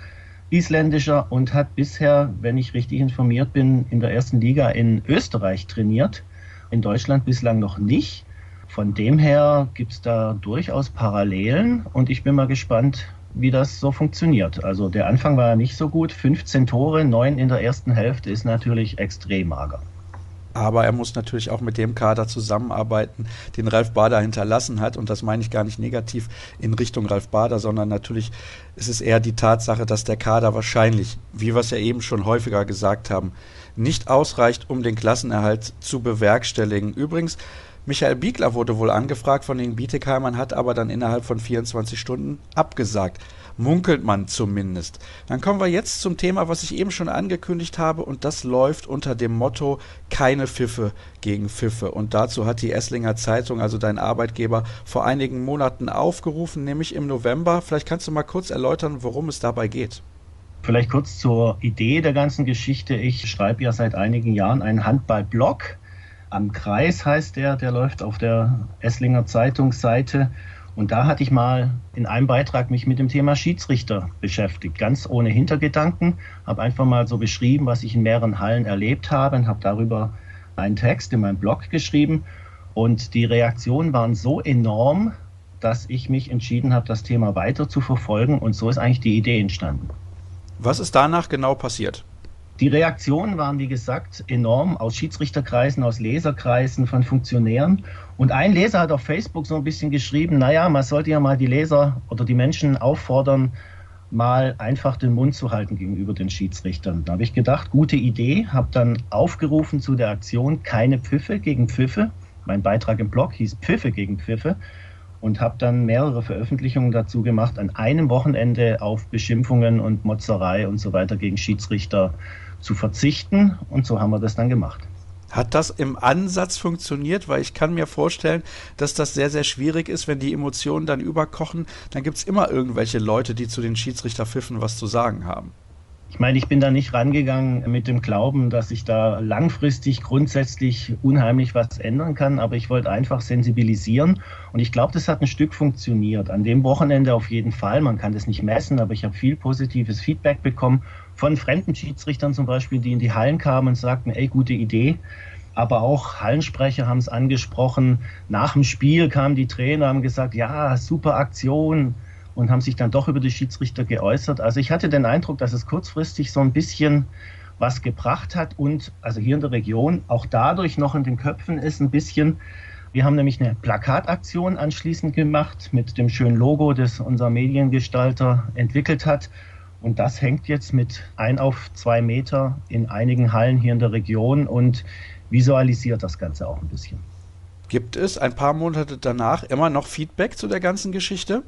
isländischer, und hat bisher, wenn ich richtig informiert bin, in der ersten Liga in Österreich trainiert. In Deutschland bislang noch nicht. Von dem her gibt es da durchaus Parallelen und ich bin mal gespannt, wie das so funktioniert. Also der Anfang war ja nicht so gut. 15 Tore, 9 in der ersten Hälfte ist natürlich extrem mager. Aber er muss natürlich auch mit dem Kader zusammenarbeiten, den Ralf Bader hinterlassen hat. Und das meine ich gar nicht negativ in Richtung Ralf Bader, sondern natürlich ist es eher die Tatsache, dass der Kader wahrscheinlich, wie wir es ja eben schon häufiger gesagt haben, nicht ausreicht, um den Klassenerhalt zu bewerkstelligen. Übrigens, Michael Biegler wurde wohl angefragt von den Bietigheimern, hat aber dann innerhalb von 24 Stunden abgesagt. Munkelt man zumindest. Dann kommen wir jetzt zum Thema, was ich eben schon angekündigt habe, und das läuft unter dem Motto keine Pfiffe gegen Pfiffe. Und dazu hat die Esslinger Zeitung, also dein Arbeitgeber, vor einigen Monaten aufgerufen, nämlich im November. Vielleicht kannst du mal kurz erläutern, worum es dabei geht. Vielleicht kurz zur Idee der ganzen Geschichte. Ich schreibe ja seit einigen Jahren einen Handball-Blog. Am Kreis heißt der läuft auf der Esslinger Zeitungsseite. Und da hatte ich mal in einem Beitrag mich mit dem Thema Schiedsrichter beschäftigt, ganz ohne Hintergedanken. Habe einfach mal so beschrieben, was ich in mehreren Hallen erlebt habe, und habe darüber einen Text in meinem Blog geschrieben. Und die Reaktionen waren so enorm, dass ich mich entschieden habe, das Thema weiter zu verfolgen. Und so ist eigentlich die Idee entstanden. Was ist danach genau passiert? Die Reaktionen waren, wie gesagt, enorm aus Schiedsrichterkreisen, aus Leserkreisen, von Funktionären. Und ein Leser hat auf Facebook so ein bisschen geschrieben, naja, man sollte ja mal die Leser oder die Menschen auffordern, mal einfach den Mund zu halten gegenüber den Schiedsrichtern. Da habe ich gedacht, gute Idee, habe dann aufgerufen zu der Aktion keine Pfiffe gegen Pfiffe. Mein Beitrag im Blog hieß Pfiffe gegen Pfiffe. Und habe dann mehrere Veröffentlichungen dazu gemacht, an einem Wochenende auf Beschimpfungen und Motzerei und so weiter gegen Schiedsrichter zu verzichten. Und so haben wir das dann gemacht. Hat das im Ansatz funktioniert? Weil ich kann mir vorstellen, dass das sehr, sehr schwierig ist, wenn die Emotionen dann überkochen. Dann gibt es immer irgendwelche Leute, die zu den Schiedsrichterpfiffen was zu sagen haben. Ich meine, ich bin da nicht rangegangen mit dem Glauben, dass ich da langfristig grundsätzlich unheimlich was ändern kann, aber ich wollte einfach sensibilisieren und ich glaube, das hat ein Stück funktioniert. An dem Wochenende auf jeden Fall, man kann das nicht messen, aber ich habe viel positives Feedback bekommen von fremden Schiedsrichtern zum Beispiel, die in die Hallen kamen und sagten, ey, gute Idee. Aber auch Hallensprecher haben es angesprochen. Nach dem Spiel kamen die Trainer, haben gesagt, ja, super Aktion, und haben sich dann doch über die Schiedsrichter geäußert. Also ich hatte den Eindruck, dass es kurzfristig so ein bisschen was gebracht hat und also hier in der Region auch dadurch noch in den Köpfen ist ein bisschen. Wir haben nämlich eine Plakataktion anschließend gemacht mit dem schönen Logo, das unser Mediengestalter entwickelt hat. Und das hängt jetzt mit 1 auf 2 Meter in einigen Hallen hier in der Region und visualisiert das Ganze auch ein bisschen. Gibt es ein paar Monate danach immer noch Feedback zu der ganzen Geschichte?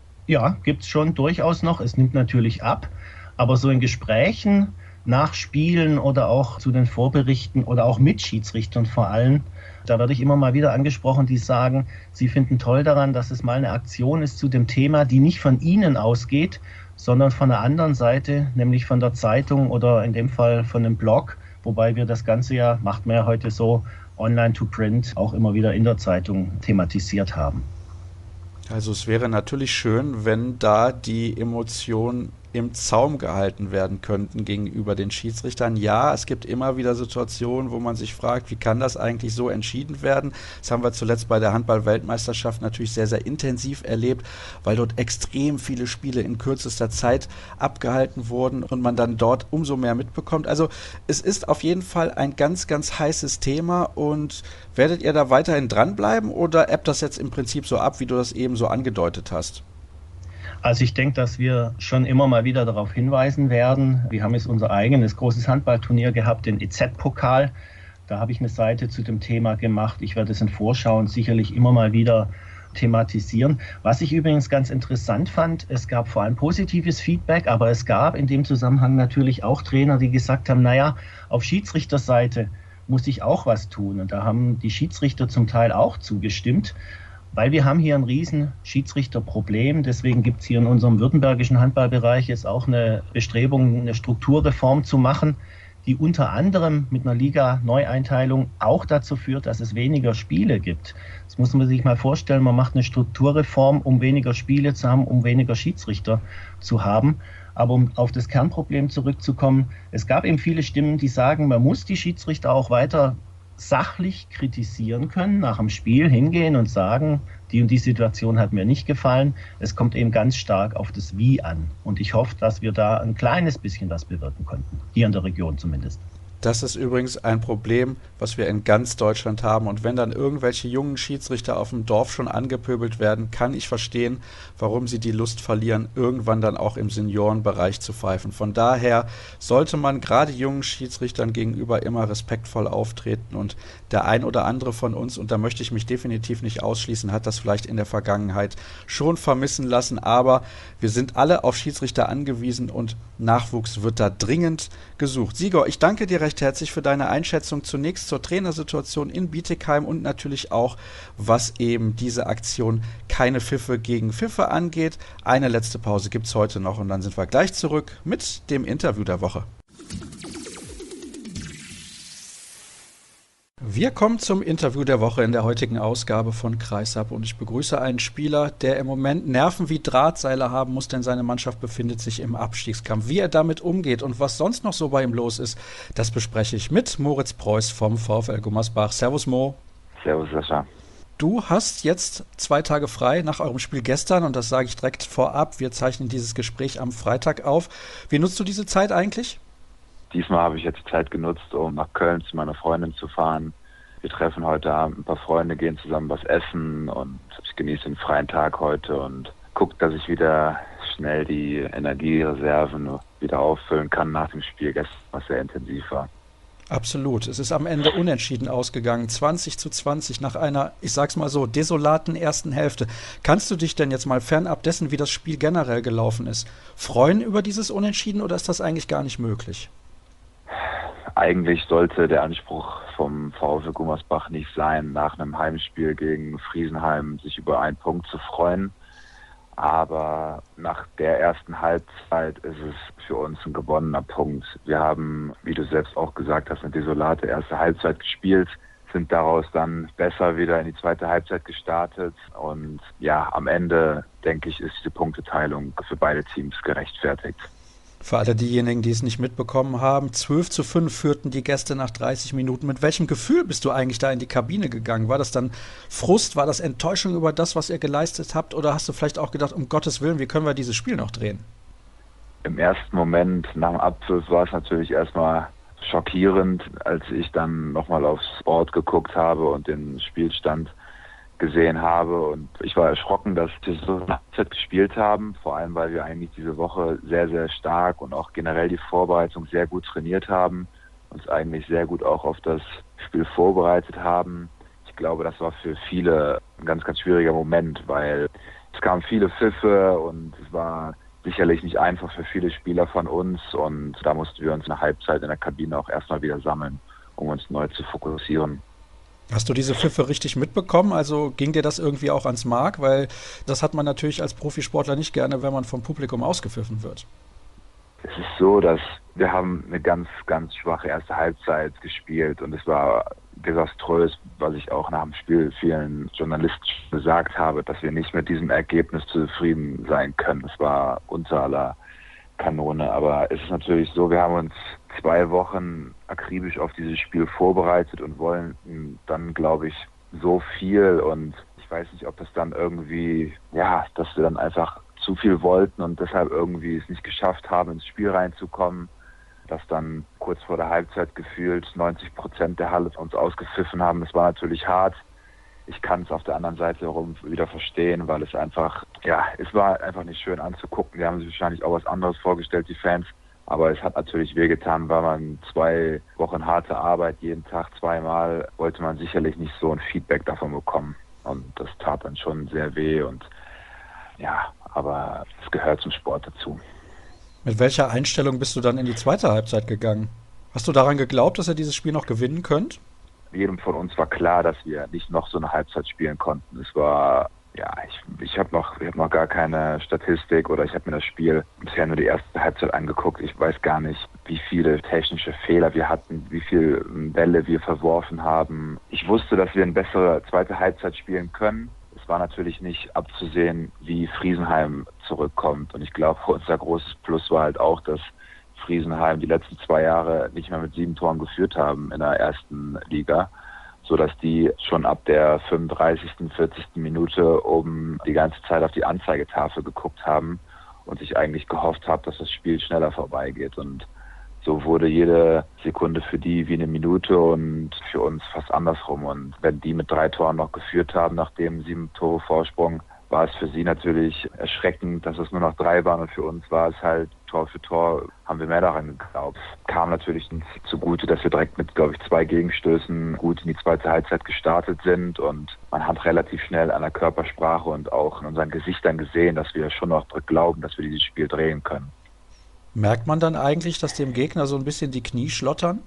Ja, gibt es schon durchaus noch. Es nimmt natürlich ab. Aber so in Gesprächen nach Spielen oder auch zu den Vorberichten oder auch mit Schiedsrichtern vor allem, da werde ich immer mal wieder angesprochen, die sagen, sie finden toll daran, dass es mal eine Aktion ist zu dem Thema, die nicht von ihnen ausgeht, sondern von der anderen Seite, nämlich von der Zeitung oder in dem Fall von einem Blog, wobei wir das Ganze ja, macht man ja heute so, online to print, auch immer wieder in der Zeitung thematisiert haben. Also es wäre natürlich schön, wenn da die Emotionen im Zaum gehalten werden könnten gegenüber den Schiedsrichtern. Ja, es gibt immer wieder Situationen, wo man sich fragt, wie kann das eigentlich so entschieden werden? Das haben wir zuletzt bei der Handball-Weltmeisterschaft natürlich sehr, sehr intensiv erlebt, weil dort extrem viele Spiele in kürzester Zeit abgehalten wurden und man dann dort umso mehr mitbekommt. Also es ist auf jeden Fall ein ganz, ganz heißes Thema. Und werdet ihr da weiterhin dranbleiben oder ebbt das jetzt im Prinzip so ab, wie du das eben so angedeutet hast? Also ich denke, dass wir schon immer mal wieder darauf hinweisen werden. Wir haben jetzt unser eigenes großes Handballturnier gehabt, den EZ-Pokal. Da habe ich eine Seite zu dem Thema gemacht. Ich werde es in Vorschauen sicherlich immer mal wieder thematisieren. Was ich übrigens ganz interessant fand, es gab vor allem positives Feedback, aber es gab in dem Zusammenhang natürlich auch Trainer, die gesagt haben, naja, auf Schiedsrichterseite muss ich auch was tun. Und da haben die Schiedsrichter zum Teil auch zugestimmt. Weil wir haben hier ein riesen Schiedsrichterproblem. Deswegen gibt es hier in unserem württembergischen Handballbereich jetzt auch eine Bestrebung, eine Strukturreform zu machen, die unter anderem mit einer Liga-Neueinteilung auch dazu führt, dass es weniger Spiele gibt. Das muss man sich mal vorstellen, man macht eine Strukturreform, um weniger Spiele zu haben, um weniger Schiedsrichter zu haben. Aber um auf das Kernproblem zurückzukommen, es gab eben viele Stimmen, die sagen, man muss die Schiedsrichter auch weiter sachlich kritisieren können, nach dem Spiel hingehen und sagen, die und die Situation hat mir nicht gefallen. Es kommt eben ganz stark auf das Wie an. Und ich hoffe, dass wir da ein kleines bisschen was bewirken konnten, hier in der Region zumindest. Das ist übrigens ein Problem, was wir in ganz Deutschland haben. Und wenn dann irgendwelche jungen Schiedsrichter auf dem Dorf schon angepöbelt werden, kann ich verstehen, warum sie die Lust verlieren, irgendwann dann auch im Seniorenbereich zu pfeifen. Von daher sollte man gerade jungen Schiedsrichtern gegenüber immer respektvoll auftreten. Und der ein oder andere von uns, und da möchte ich mich definitiv nicht ausschließen, hat das vielleicht in der Vergangenheit schon vermissen lassen. Aber wir sind alle auf Schiedsrichter angewiesen und Nachwuchs wird da dringend gesucht. Sigor, ich danke dir recht herzlich für deine Einschätzung zunächst zur Trainersituation in Bietigheim und natürlich auch, was eben diese Aktion Keine Pfiffe gegen Pfiffe angeht. Eine letzte Pause gibt es heute noch und dann sind wir gleich zurück mit dem Interview der Woche. Wir kommen zum Interview der Woche in der heutigen Ausgabe von Kreisab und ich begrüße einen Spieler, der im Moment Nerven wie Drahtseile haben muss, denn seine Mannschaft befindet sich im Abstiegskampf. Wie er damit umgeht und was sonst noch so bei ihm los ist, das bespreche ich mit Moritz Preuß vom VfL Gummersbach. Servus Mo. Servus Sascha. Du hast jetzt 2 Tage frei nach eurem Spiel gestern und das sage ich direkt vorab. Wir zeichnen dieses Gespräch am Freitag auf. Wie nutzt du diese Zeit eigentlich? Diesmal habe ich jetzt die Zeit genutzt, um nach Köln zu meiner Freundin zu fahren. Wir treffen heute Abend ein paar Freunde, gehen zusammen was essen und ich genieße den freien Tag heute und gucke, dass ich wieder schnell die Energiereserven wieder auffüllen kann nach dem Spiel gestern, was sehr intensiv war. Absolut. Es ist am Ende unentschieden ausgegangen. 20:20 nach einer, ich sag's mal so, desolaten ersten Hälfte. Kannst du dich denn jetzt mal fernab dessen, wie das Spiel generell gelaufen ist, freuen über dieses Unentschieden oder ist das eigentlich gar nicht möglich? Eigentlich sollte der Anspruch vom VfL Gummersbach nicht sein, nach einem Heimspiel gegen Friesenheim sich über einen Punkt zu freuen. Aber nach der ersten Halbzeit ist es für uns ein gewonnener Punkt. Wir haben, wie du selbst auch gesagt hast, eine desolate erste Halbzeit gespielt, sind daraus dann besser wieder in die zweite Halbzeit gestartet. Und ja, am Ende, denke ich, ist diese Punkteteilung für beide Teams gerechtfertigt. Für alle diejenigen, die es nicht mitbekommen haben, 12:5 führten die Gäste nach 30 Minuten. Mit welchem Gefühl bist du eigentlich da in die Kabine gegangen? War das dann Frust, war das Enttäuschung über das, was ihr geleistet habt? Oder hast du vielleicht auch gedacht, um Gottes Willen, wie können wir dieses Spiel noch drehen? Im ersten Moment nach dem Abpfiff war es natürlich erstmal schockierend, als ich dann nochmal aufs Board geguckt habe und den Spielstand gesehen habe und ich war erschrocken, dass wir so eine Halbzeit gespielt haben, vor allem weil wir eigentlich diese Woche sehr, sehr stark und auch generell die Vorbereitung sehr gut trainiert haben, uns eigentlich sehr gut auch auf das Spiel vorbereitet haben. Ich glaube, das war für viele ein ganz, ganz schwieriger Moment, weil es kamen viele Pfiffe und es war sicherlich nicht einfach für viele Spieler von uns und da mussten wir uns in der Halbzeit in der Kabine auch erstmal wieder sammeln, um uns neu zu fokussieren. Hast du diese Pfiffe richtig mitbekommen? Also ging dir das irgendwie auch ans Mark? Weil das hat man natürlich als Profisportler nicht gerne, wenn man vom Publikum ausgepfiffen wird. Es ist so, dass wir haben eine ganz, ganz schwache erste Halbzeit gespielt und es war desaströs, was ich auch nach dem Spiel vielen Journalisten gesagt habe, dass wir nicht mit diesem Ergebnis zufrieden sein können. Es war unter aller Kanone, aber es ist natürlich so, wir haben uns 2 Wochen akribisch auf dieses Spiel vorbereitet und wollen dann, glaube ich, so viel und ich weiß nicht, ob das dann irgendwie, ja, dass wir dann einfach zu viel wollten und deshalb irgendwie es nicht geschafft haben, ins Spiel reinzukommen, dass dann kurz vor der Halbzeit gefühlt 90% der Halle uns ausgepfiffen haben. Das war natürlich hart. Ich kann es auf der anderen Seite herum wieder verstehen, weil es einfach, ja, es war einfach nicht schön anzugucken. Die haben sich wahrscheinlich auch was anderes vorgestellt, die Fans. Aber es hat natürlich wehgetan, weil man 2 Wochen harte Arbeit, jeden Tag 2-mal, wollte man sicherlich nicht so ein Feedback davon bekommen. Und das tat dann schon sehr weh und ja, aber es gehört zum Sport dazu. Mit welcher Einstellung bist du dann in die zweite Halbzeit gegangen? Hast du daran geglaubt, dass ihr dieses Spiel noch gewinnen könnt? Jedem von uns war klar, dass wir nicht noch so eine Halbzeit spielen konnten. Es war, ja, ich habe noch gar keine Statistik oder ich habe mir das Spiel bisher nur die erste Halbzeit angeguckt. Ich weiß gar nicht, wie viele technische Fehler wir hatten, wie viele Bälle wir verworfen haben. Ich wusste, dass wir eine bessere zweite Halbzeit spielen können. Es Es war natürlich nicht abzusehen, wie Friesenheim zurückkommt. Und ich glaube, unser großes Plus war halt auch, dass Friesenheim die letzten 2 Jahre nicht mehr mit 7 Toren geführt haben in der ersten Liga, sodass die schon ab der 35., 40. Minute oben die ganze Zeit auf die Anzeigetafel geguckt haben und sich eigentlich gehofft haben, dass das Spiel schneller vorbeigeht. Und so wurde jede Sekunde für die wie eine Minute und für uns fast andersrum. Und wenn die mit 3 Toren noch geführt haben, nach dem 7 Tore Vorsprung, war es für sie natürlich erschreckend, dass es nur noch 3 waren. Und für uns war es halt Tor für Tor, haben wir mehr daran geglaubt. Kam natürlich uns zugute, dass wir direkt mit, glaube ich, 2 Gegenstößen gut in die zweite Halbzeit gestartet sind. Und man hat relativ schnell an der Körpersprache und auch in unseren Gesichtern gesehen, dass wir schon noch glauben, dass wir dieses Spiel drehen können. Merkt man dann eigentlich, dass dem Gegner so ein bisschen die Knie schlottern?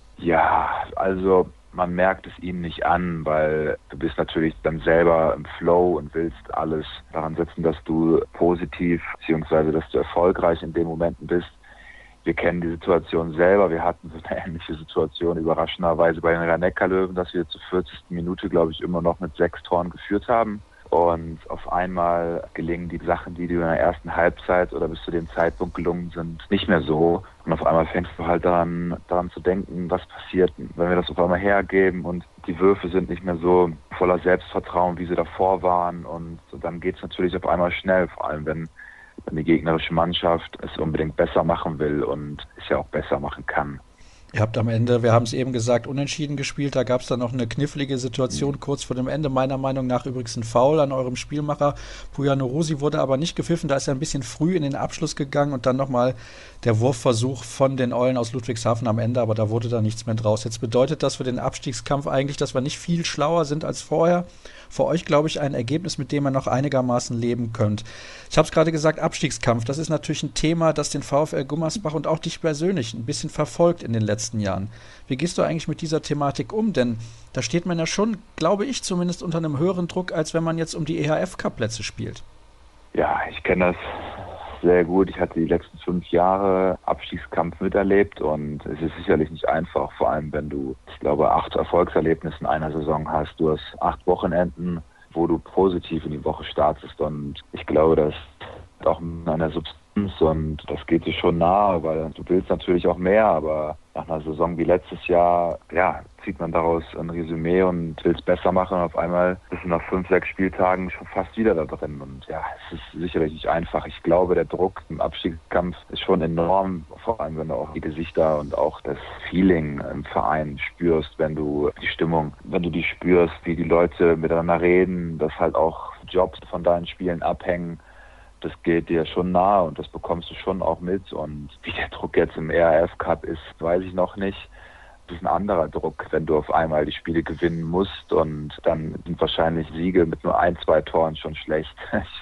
Ja, also man merkt es ihnen nicht an, weil du bist natürlich dann selber im Flow und willst alles daran setzen, dass du positiv bzw. dass du erfolgreich in den Momenten bist. Wir kennen die Situation selber. Wir hatten so eine ähnliche Situation überraschenderweise bei den Rhein-Neckar-Löwen, dass wir zur 40. Minute, glaube ich, immer noch mit 6 Toren geführt haben. Und auf einmal gelingen die Sachen, die dir in der ersten Halbzeit oder bis zu dem Zeitpunkt gelungen sind, nicht mehr so. Und auf einmal fängst du halt daran zu denken, was passiert, wenn wir das auf einmal hergeben und die Würfe sind nicht mehr so voller Selbstvertrauen, wie sie davor waren. Und dann geht es natürlich auf einmal schnell, vor allem wenn die gegnerische Mannschaft es unbedingt besser machen will und es ja auch besser machen kann. Ihr habt am Ende, wir haben es eben gesagt, unentschieden gespielt. Da gab es dann noch eine knifflige Situation kurz vor dem Ende. Meiner Meinung nach übrigens ein Foul an eurem Spielmacher. Puja Nurusi wurde aber nicht gepfiffen. Da ist er ein bisschen früh in den Abschluss gegangen und dann nochmal der Wurfversuch von den Eulen aus Ludwigshafen am Ende. Aber da wurde da nichts mehr draus. Jetzt bedeutet das für den Abstiegskampf eigentlich, dass wir nicht viel schlauer sind als vorher. Für euch, glaube ich, ein Ergebnis, mit dem ihr noch einigermaßen leben könnt. Ich habe es gerade gesagt, Abstiegskampf. Das ist natürlich ein Thema, das den VfL Gummersbach und auch dich persönlich ein bisschen verfolgt in den letzten Jahren. Wie gehst du eigentlich mit dieser Thematik um? Denn da steht man ja schon, glaube ich, zumindest unter einem höheren Druck, als wenn man jetzt um die EHF-Cup-Plätze spielt. Ja, ich kenne das sehr gut. Ich hatte die letzten 5 Jahre Abstiegskampf miterlebt und es ist sicherlich nicht einfach, vor allem wenn du, ich glaube, 8 Erfolgserlebnisse in einer Saison hast. Du hast 8 Wochenenden, wo du positiv in die Woche startest und ich glaube, dass auch mit einer Substanz und das geht dir schon nahe, weil du willst natürlich auch mehr, aber nach einer Saison wie letztes Jahr, ja, zieht man daraus ein Resümee und will es besser machen und auf einmal bist du nach 5, 6 Spieltagen schon fast wieder da drin und ja, es ist sicherlich nicht einfach. Ich glaube, der Druck im Abstiegskampf ist schon enorm, vor allem wenn du auch die Gesichter und auch das Feeling im Verein spürst, wenn du die Stimmung, wenn du die spürst, wie die Leute miteinander reden, dass halt auch Jobs von deinen Spielen abhängen. Das geht dir schon nahe und das bekommst du schon auch mit. Und wie der Druck jetzt im ERF Cup ist, weiß ich noch nicht. Das ist ein anderer Druck, wenn du auf einmal die Spiele gewinnen musst und dann sind wahrscheinlich Siege mit nur 1, 2 Toren schon schlecht.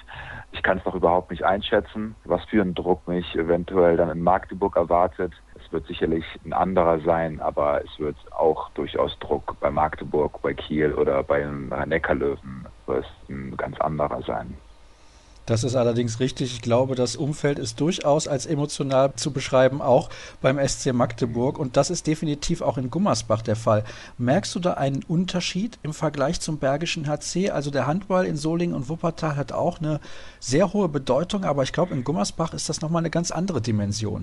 Ich kann es noch überhaupt nicht einschätzen, was für ein Druck mich eventuell dann in Magdeburg erwartet. Es wird sicherlich ein anderer sein, aber es wird auch durchaus Druck bei Magdeburg, bei Kiel oder bei den Rhein-Neckar-Löwen wird es ein ganz anderer sein. Das ist allerdings richtig. Ich glaube, das Umfeld ist durchaus als emotional zu beschreiben, auch beim SC Magdeburg. Und das ist definitiv auch in Gummersbach der Fall. Merkst du da einen Unterschied im Vergleich zum Bergischen HC? Also der Handball in Solingen und Wuppertal hat auch eine sehr hohe Bedeutung, aber ich glaube, in Gummersbach ist das nochmal eine ganz andere Dimension.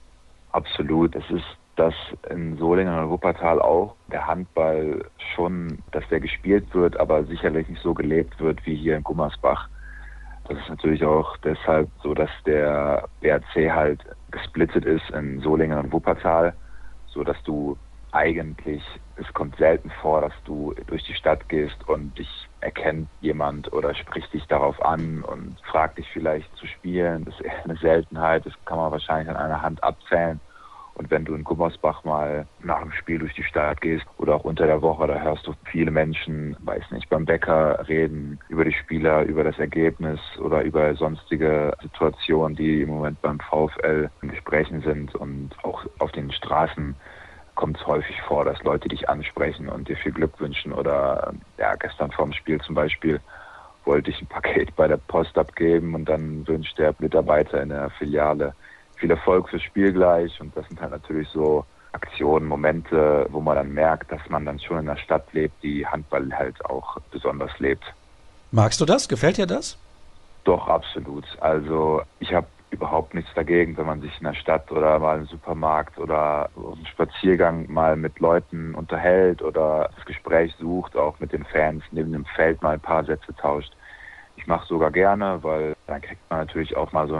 Absolut. Es ist das in Solingen und Wuppertal auch. Der Handball schon, dass der gespielt wird, aber sicherlich nicht so gelebt wird wie hier in Gummersbach. Das ist natürlich auch deshalb so, dass der BRC halt gesplittet ist in Solingen und Wuppertal, so dass du eigentlich, es kommt selten vor, dass du durch die Stadt gehst und dich erkennt jemand oder spricht dich darauf an und fragt dich vielleicht zu spielen. Das ist eher eine Seltenheit, das kann man wahrscheinlich an einer Hand abzählen. Und wenn du in Gummersbach mal nach dem Spiel durch die Stadt gehst oder auch unter der Woche, da hörst du viele Menschen, weiß nicht, beim Bäcker reden über die Spieler, über das Ergebnis oder über sonstige Situationen, die im Moment beim VfL in Gesprächen sind. Und auch auf den Straßen kommt es häufig vor, dass Leute dich ansprechen und dir viel Glück wünschen. Oder ja, gestern vorm Spiel zum Beispiel wollte ich ein Paket bei der Post abgeben und dann wünscht der Mitarbeiter in der Filiale viel Erfolg fürs Spiel gleich und das sind halt natürlich so Aktionen, Momente, wo man dann merkt, dass man dann schon in einer Stadt lebt, die Handball halt auch besonders lebt. Magst du das? Gefällt dir das? Doch, absolut. Also ich habe überhaupt nichts dagegen, wenn man sich in der Stadt oder mal im Supermarkt oder auf einem Spaziergang mal mit Leuten unterhält oder das Gespräch sucht, auch mit den Fans neben dem Feld mal ein paar Sätze tauscht. Ich mache es sogar gerne, weil dann kriegt man natürlich auch mal so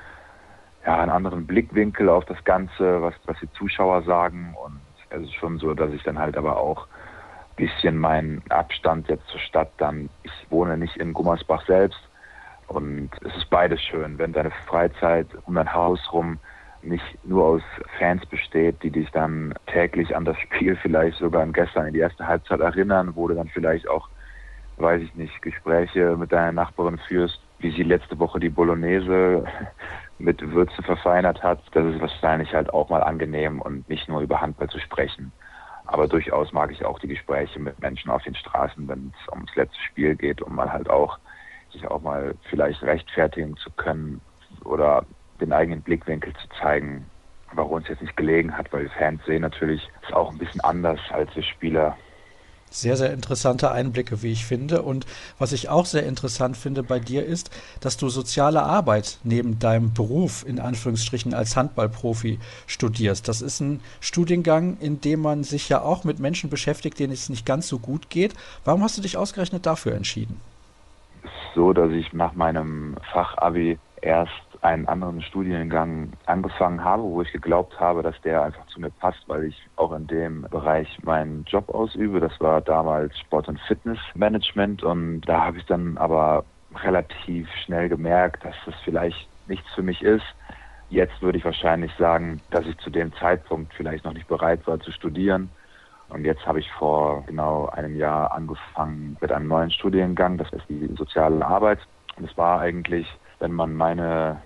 einen anderen Blickwinkel auf das Ganze, was die Zuschauer sagen. Und es ist schon so, dass ich dann halt aber auch ein bisschen meinen Abstand jetzt zur Stadt ich wohne nicht in Gummersbach selbst. Und es ist beides schön, wenn deine Freizeit um dein Haus rum nicht nur aus Fans besteht, die dich dann täglich an das Spiel vielleicht sogar gestern in die erste Halbzeit erinnern, wo du dann vielleicht auch, weiß ich nicht, Gespräche mit deiner Nachbarin führst, wie sie letzte Woche die Bolognese mit Würze verfeinert hat. Das ist wahrscheinlich halt auch mal angenehm und nicht nur über Handball zu sprechen. Aber durchaus mag ich auch die Gespräche mit Menschen auf den Straßen, wenn es ums letzte Spiel geht, um mal halt auch sich auch mal vielleicht rechtfertigen zu können oder den eigenen Blickwinkel zu zeigen, warum es jetzt nicht gelegen hat, weil Fans sehen natürlich, es ist auch ein bisschen anders als wir Spieler. Sehr, sehr interessante Einblicke, wie ich finde. Und was ich auch sehr interessant finde bei dir ist, dass du soziale Arbeit neben deinem Beruf in Anführungsstrichen als Handballprofi studierst. Das ist ein Studiengang, in dem man sich ja auch mit Menschen beschäftigt, denen es nicht ganz so gut geht. Warum hast du dich ausgerechnet dafür entschieden? Es ist so, dass ich nach meinem Fachabi erst einen anderen Studiengang angefangen habe, wo ich geglaubt habe, dass der einfach zu mir passt, weil ich auch in dem Bereich meinen Job ausübe. Das war damals Sport- und Fitnessmanagement und da habe ich dann aber relativ schnell gemerkt, dass das vielleicht nichts für mich ist. Jetzt würde ich wahrscheinlich sagen, dass ich zu dem Zeitpunkt vielleicht noch nicht bereit war zu studieren. Und jetzt habe ich vor genau einem Jahr angefangen mit einem neuen Studiengang, das ist die soziale Arbeit. Und es war eigentlich, wenn man meine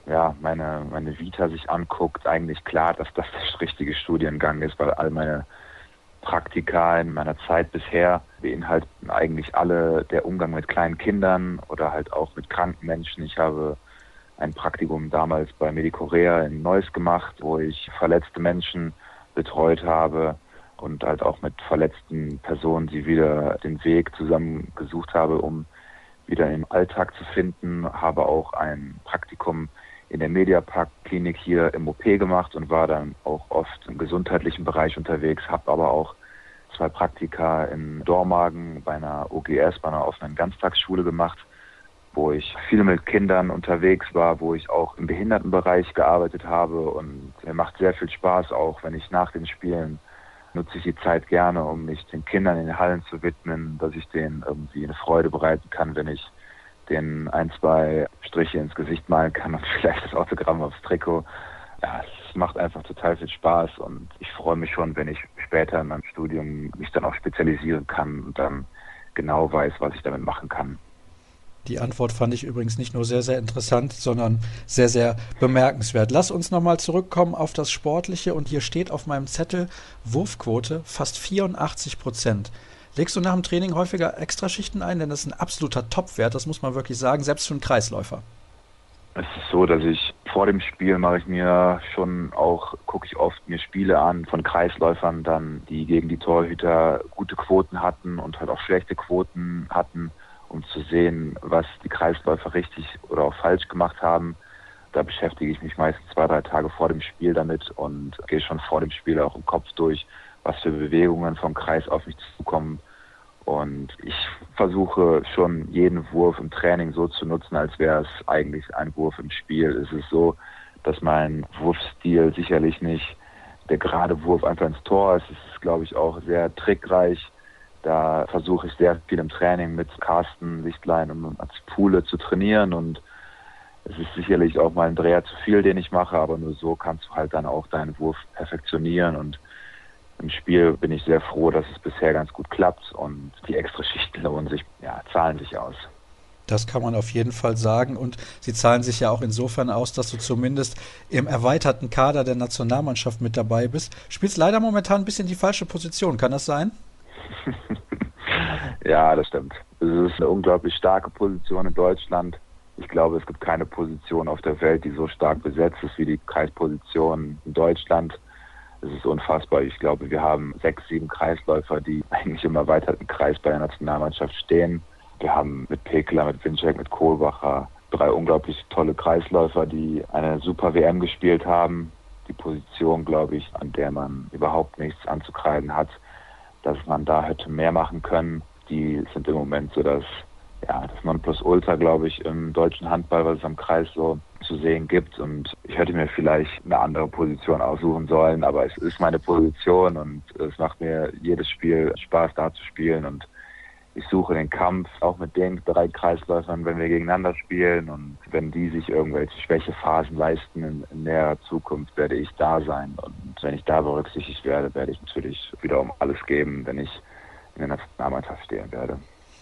Vita sich anguckt, eigentlich klar, dass das der richtige Studiengang ist, weil all meine Praktika in meiner Zeit bisher beinhalten eigentlich alle der Umgang mit kleinen Kindern oder halt auch mit kranken Menschen. Ich habe ein Praktikum damals bei Medicorea in Neuss gemacht, wo ich verletzte Menschen betreut habe und halt auch mit verletzten Personen sie wieder den Weg zusammen gesucht habe, um wieder im Alltag zu finden. Habe auch ein Praktikum in der Mediapark-Klinik hier im OP gemacht und war dann auch oft im gesundheitlichen Bereich unterwegs, habe aber auch 2 Praktika in Dormagen bei einer OGS, bei einer offenen Ganztagsschule gemacht, wo ich viel mit Kindern unterwegs war, wo ich auch im Behindertenbereich gearbeitet habe und mir macht sehr viel Spaß, auch wenn ich nach den Spielen nutze ich die Zeit gerne, um mich den Kindern in den Hallen zu widmen, dass ich denen irgendwie eine Freude bereiten kann, wenn ich denen 1, 2 Striche ins Gesicht malen kann und vielleicht das Autogramm aufs Trikot. Ja, es macht einfach total viel Spaß und ich freue mich schon, wenn ich später in meinem Studium mich dann auch spezialisieren kann und dann genau weiß, was ich damit machen kann. Die Antwort fand ich übrigens nicht nur sehr, sehr interessant, sondern sehr, sehr bemerkenswert. Lass uns nochmal zurückkommen auf das Sportliche und hier steht auf meinem Zettel Wurfquote fast 84%. Legst du nach dem Training häufiger Extraschichten ein? Denn das ist ein absoluter Topwert, das muss man wirklich sagen, selbst für einen Kreisläufer. Es ist so, dass ich vor dem Spiel gucke ich oft mir Spiele an von Kreisläufern dann, die gegen die Torhüter gute Quoten hatten und halt auch schlechte Quoten hatten, um zu sehen, was die Kreisläufer richtig oder auch falsch gemacht haben. Da beschäftige ich mich meistens 2, 3 Tage vor dem Spiel damit und gehe schon vor dem Spiel auch im Kopf durch, was für Bewegungen vom Kreis auf mich zukommen. Und ich versuche schon jeden Wurf im Training so zu nutzen, als wäre es eigentlich ein Wurf im Spiel. Es ist so, dass mein Wurfstil sicherlich nicht der gerade Wurf einfach ins Tor ist. Es ist, glaube ich, auch sehr trickreich. Da versuche ich sehr viel im Training mit Carsten Lichtlein und als Pule zu trainieren und es ist sicherlich auch mal ein Dreher zu viel, den ich mache, aber nur so kannst du halt dann auch deinen Wurf perfektionieren und im Spiel bin ich sehr froh, dass es bisher ganz gut klappt und die Extraschichten zahlen sich aus. Das kann man auf jeden Fall sagen und sie zahlen sich ja auch insofern aus, dass du zumindest im erweiterten Kader der Nationalmannschaft mit dabei bist. Spielst leider momentan ein bisschen die falsche Position, kann das sein? Ja, das stimmt. Es ist eine unglaublich starke Position in Deutschland. Ich glaube, es gibt keine Position auf der Welt, die so stark besetzt ist wie die Kreisposition in Deutschland. Es ist unfassbar. Ich glaube, wir haben 6, 7 Kreisläufer, die eigentlich im erweiterten Kreis bei der Nationalmannschaft stehen. Wir haben mit Pekler, mit Winczek, mit Kohlbacher 3 unglaublich tolle Kreisläufer, die eine super WM gespielt haben. Die Position, glaube ich, an der man überhaupt nichts anzukreiden hat, dass man da hätte mehr machen können. Die sind im Moment so das Nonplusultra, glaube ich, im deutschen Handball, was es am Kreis so zu sehen gibt. Und ich hätte mir vielleicht eine andere Position aussuchen sollen, aber es ist meine Position und es macht mir jedes Spiel Spaß, da zu spielen. Und ich suche den Kampf auch mit den 3 Kreisläufern, wenn wir gegeneinander spielen. Und wenn die sich irgendwelche Schwächephasen leisten in näherer Zukunft, werde ich da sein. Und wenn ich da berücksichtigt werde, werde ich natürlich wieder um alles geben, wenn ich in der Nationalmannschaft stehen werde.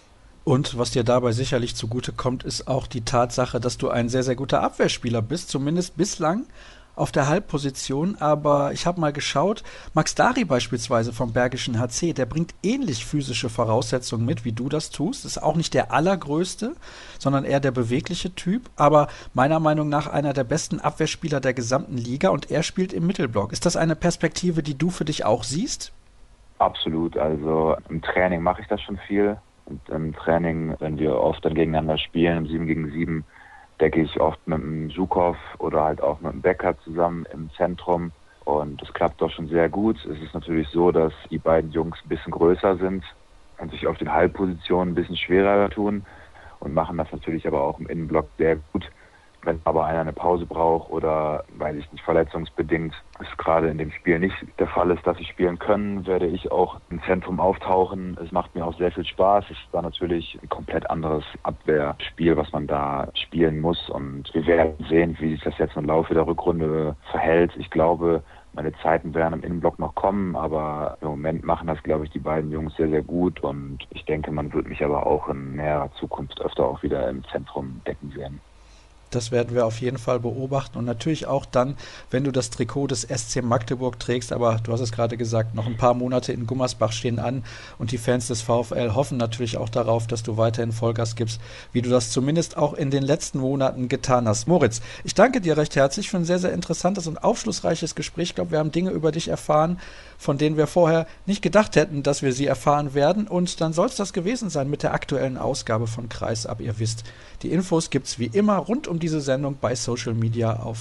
Und was dir dabei sicherlich zugute kommt, ist auch die Tatsache, dass du ein sehr, sehr guter Abwehrspieler bist, zumindest bislang auf der Halbposition. Aber ich habe mal geschaut, Max Dari beispielsweise vom Bergischen HC, der bringt ähnlich physische Voraussetzungen mit, wie du das tust. Ist auch nicht der allergrößte, sondern eher der bewegliche Typ, aber meiner Meinung nach einer der besten Abwehrspieler der gesamten Liga und er spielt im Mittelblock. Ist das eine Perspektive, die du für dich auch siehst? Absolut, also im Training mache ich das schon viel. Und im Training, wenn wir oft dann gegeneinander spielen, im 7 gegen 7, decke ich oft mit dem Zhukov oder halt auch mit dem Becker zusammen im Zentrum. Und das klappt doch schon sehr gut. Es ist natürlich so, dass die beiden Jungs ein bisschen größer sind und sich auf den Halbpositionen ein bisschen schwerer tun und machen das natürlich aber auch im Innenblock sehr gut. Wenn aber einer eine Pause braucht oder, weiß ich nicht, verletzungsbedingt es gerade in dem Spiel nicht der Fall ist, dass sie spielen können, werde ich auch im Zentrum auftauchen. Es macht mir auch sehr viel Spaß. Es war natürlich ein komplett anderes Abwehrspiel, was man da spielen muss. Und wir werden sehen, wie sich das jetzt im Laufe der Rückrunde verhält. Ich glaube, meine Zeiten werden im Innenblock noch kommen, aber im Moment machen das, glaube ich, die beiden Jungs sehr, sehr gut. Und ich denke, man wird mich aber auch in näherer Zukunft öfter auch wieder im Zentrum decken sehen. Das werden wir auf jeden Fall beobachten und natürlich auch dann, wenn du das Trikot des SC Magdeburg trägst, aber du hast es gerade gesagt, noch ein paar Monate in Gummersbach stehen an und die Fans des VfL hoffen natürlich auch darauf, dass du weiterhin Vollgas gibst, wie du das zumindest auch in den letzten Monaten getan hast. Moritz, ich danke dir recht herzlich für ein sehr, sehr interessantes und aufschlussreiches Gespräch. Ich glaube, wir haben Dinge über dich erfahren, von denen wir vorher nicht gedacht hätten, dass wir sie erfahren werden und dann soll es das gewesen sein mit der aktuellen Ausgabe von Kreisab. Ihr wisst, die Infos gibt es wie immer rund um diese Sendung bei Social Media auf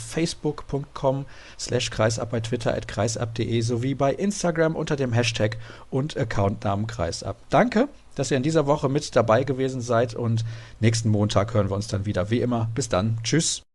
facebook.com/kreisab, bei Twitter @kreisab.de sowie bei Instagram unter dem Hashtag und Accountnamen Kreisab. Danke, dass ihr in dieser Woche mit dabei gewesen seid und nächsten Montag hören wir uns dann wieder. Wie immer, bis dann. Tschüss.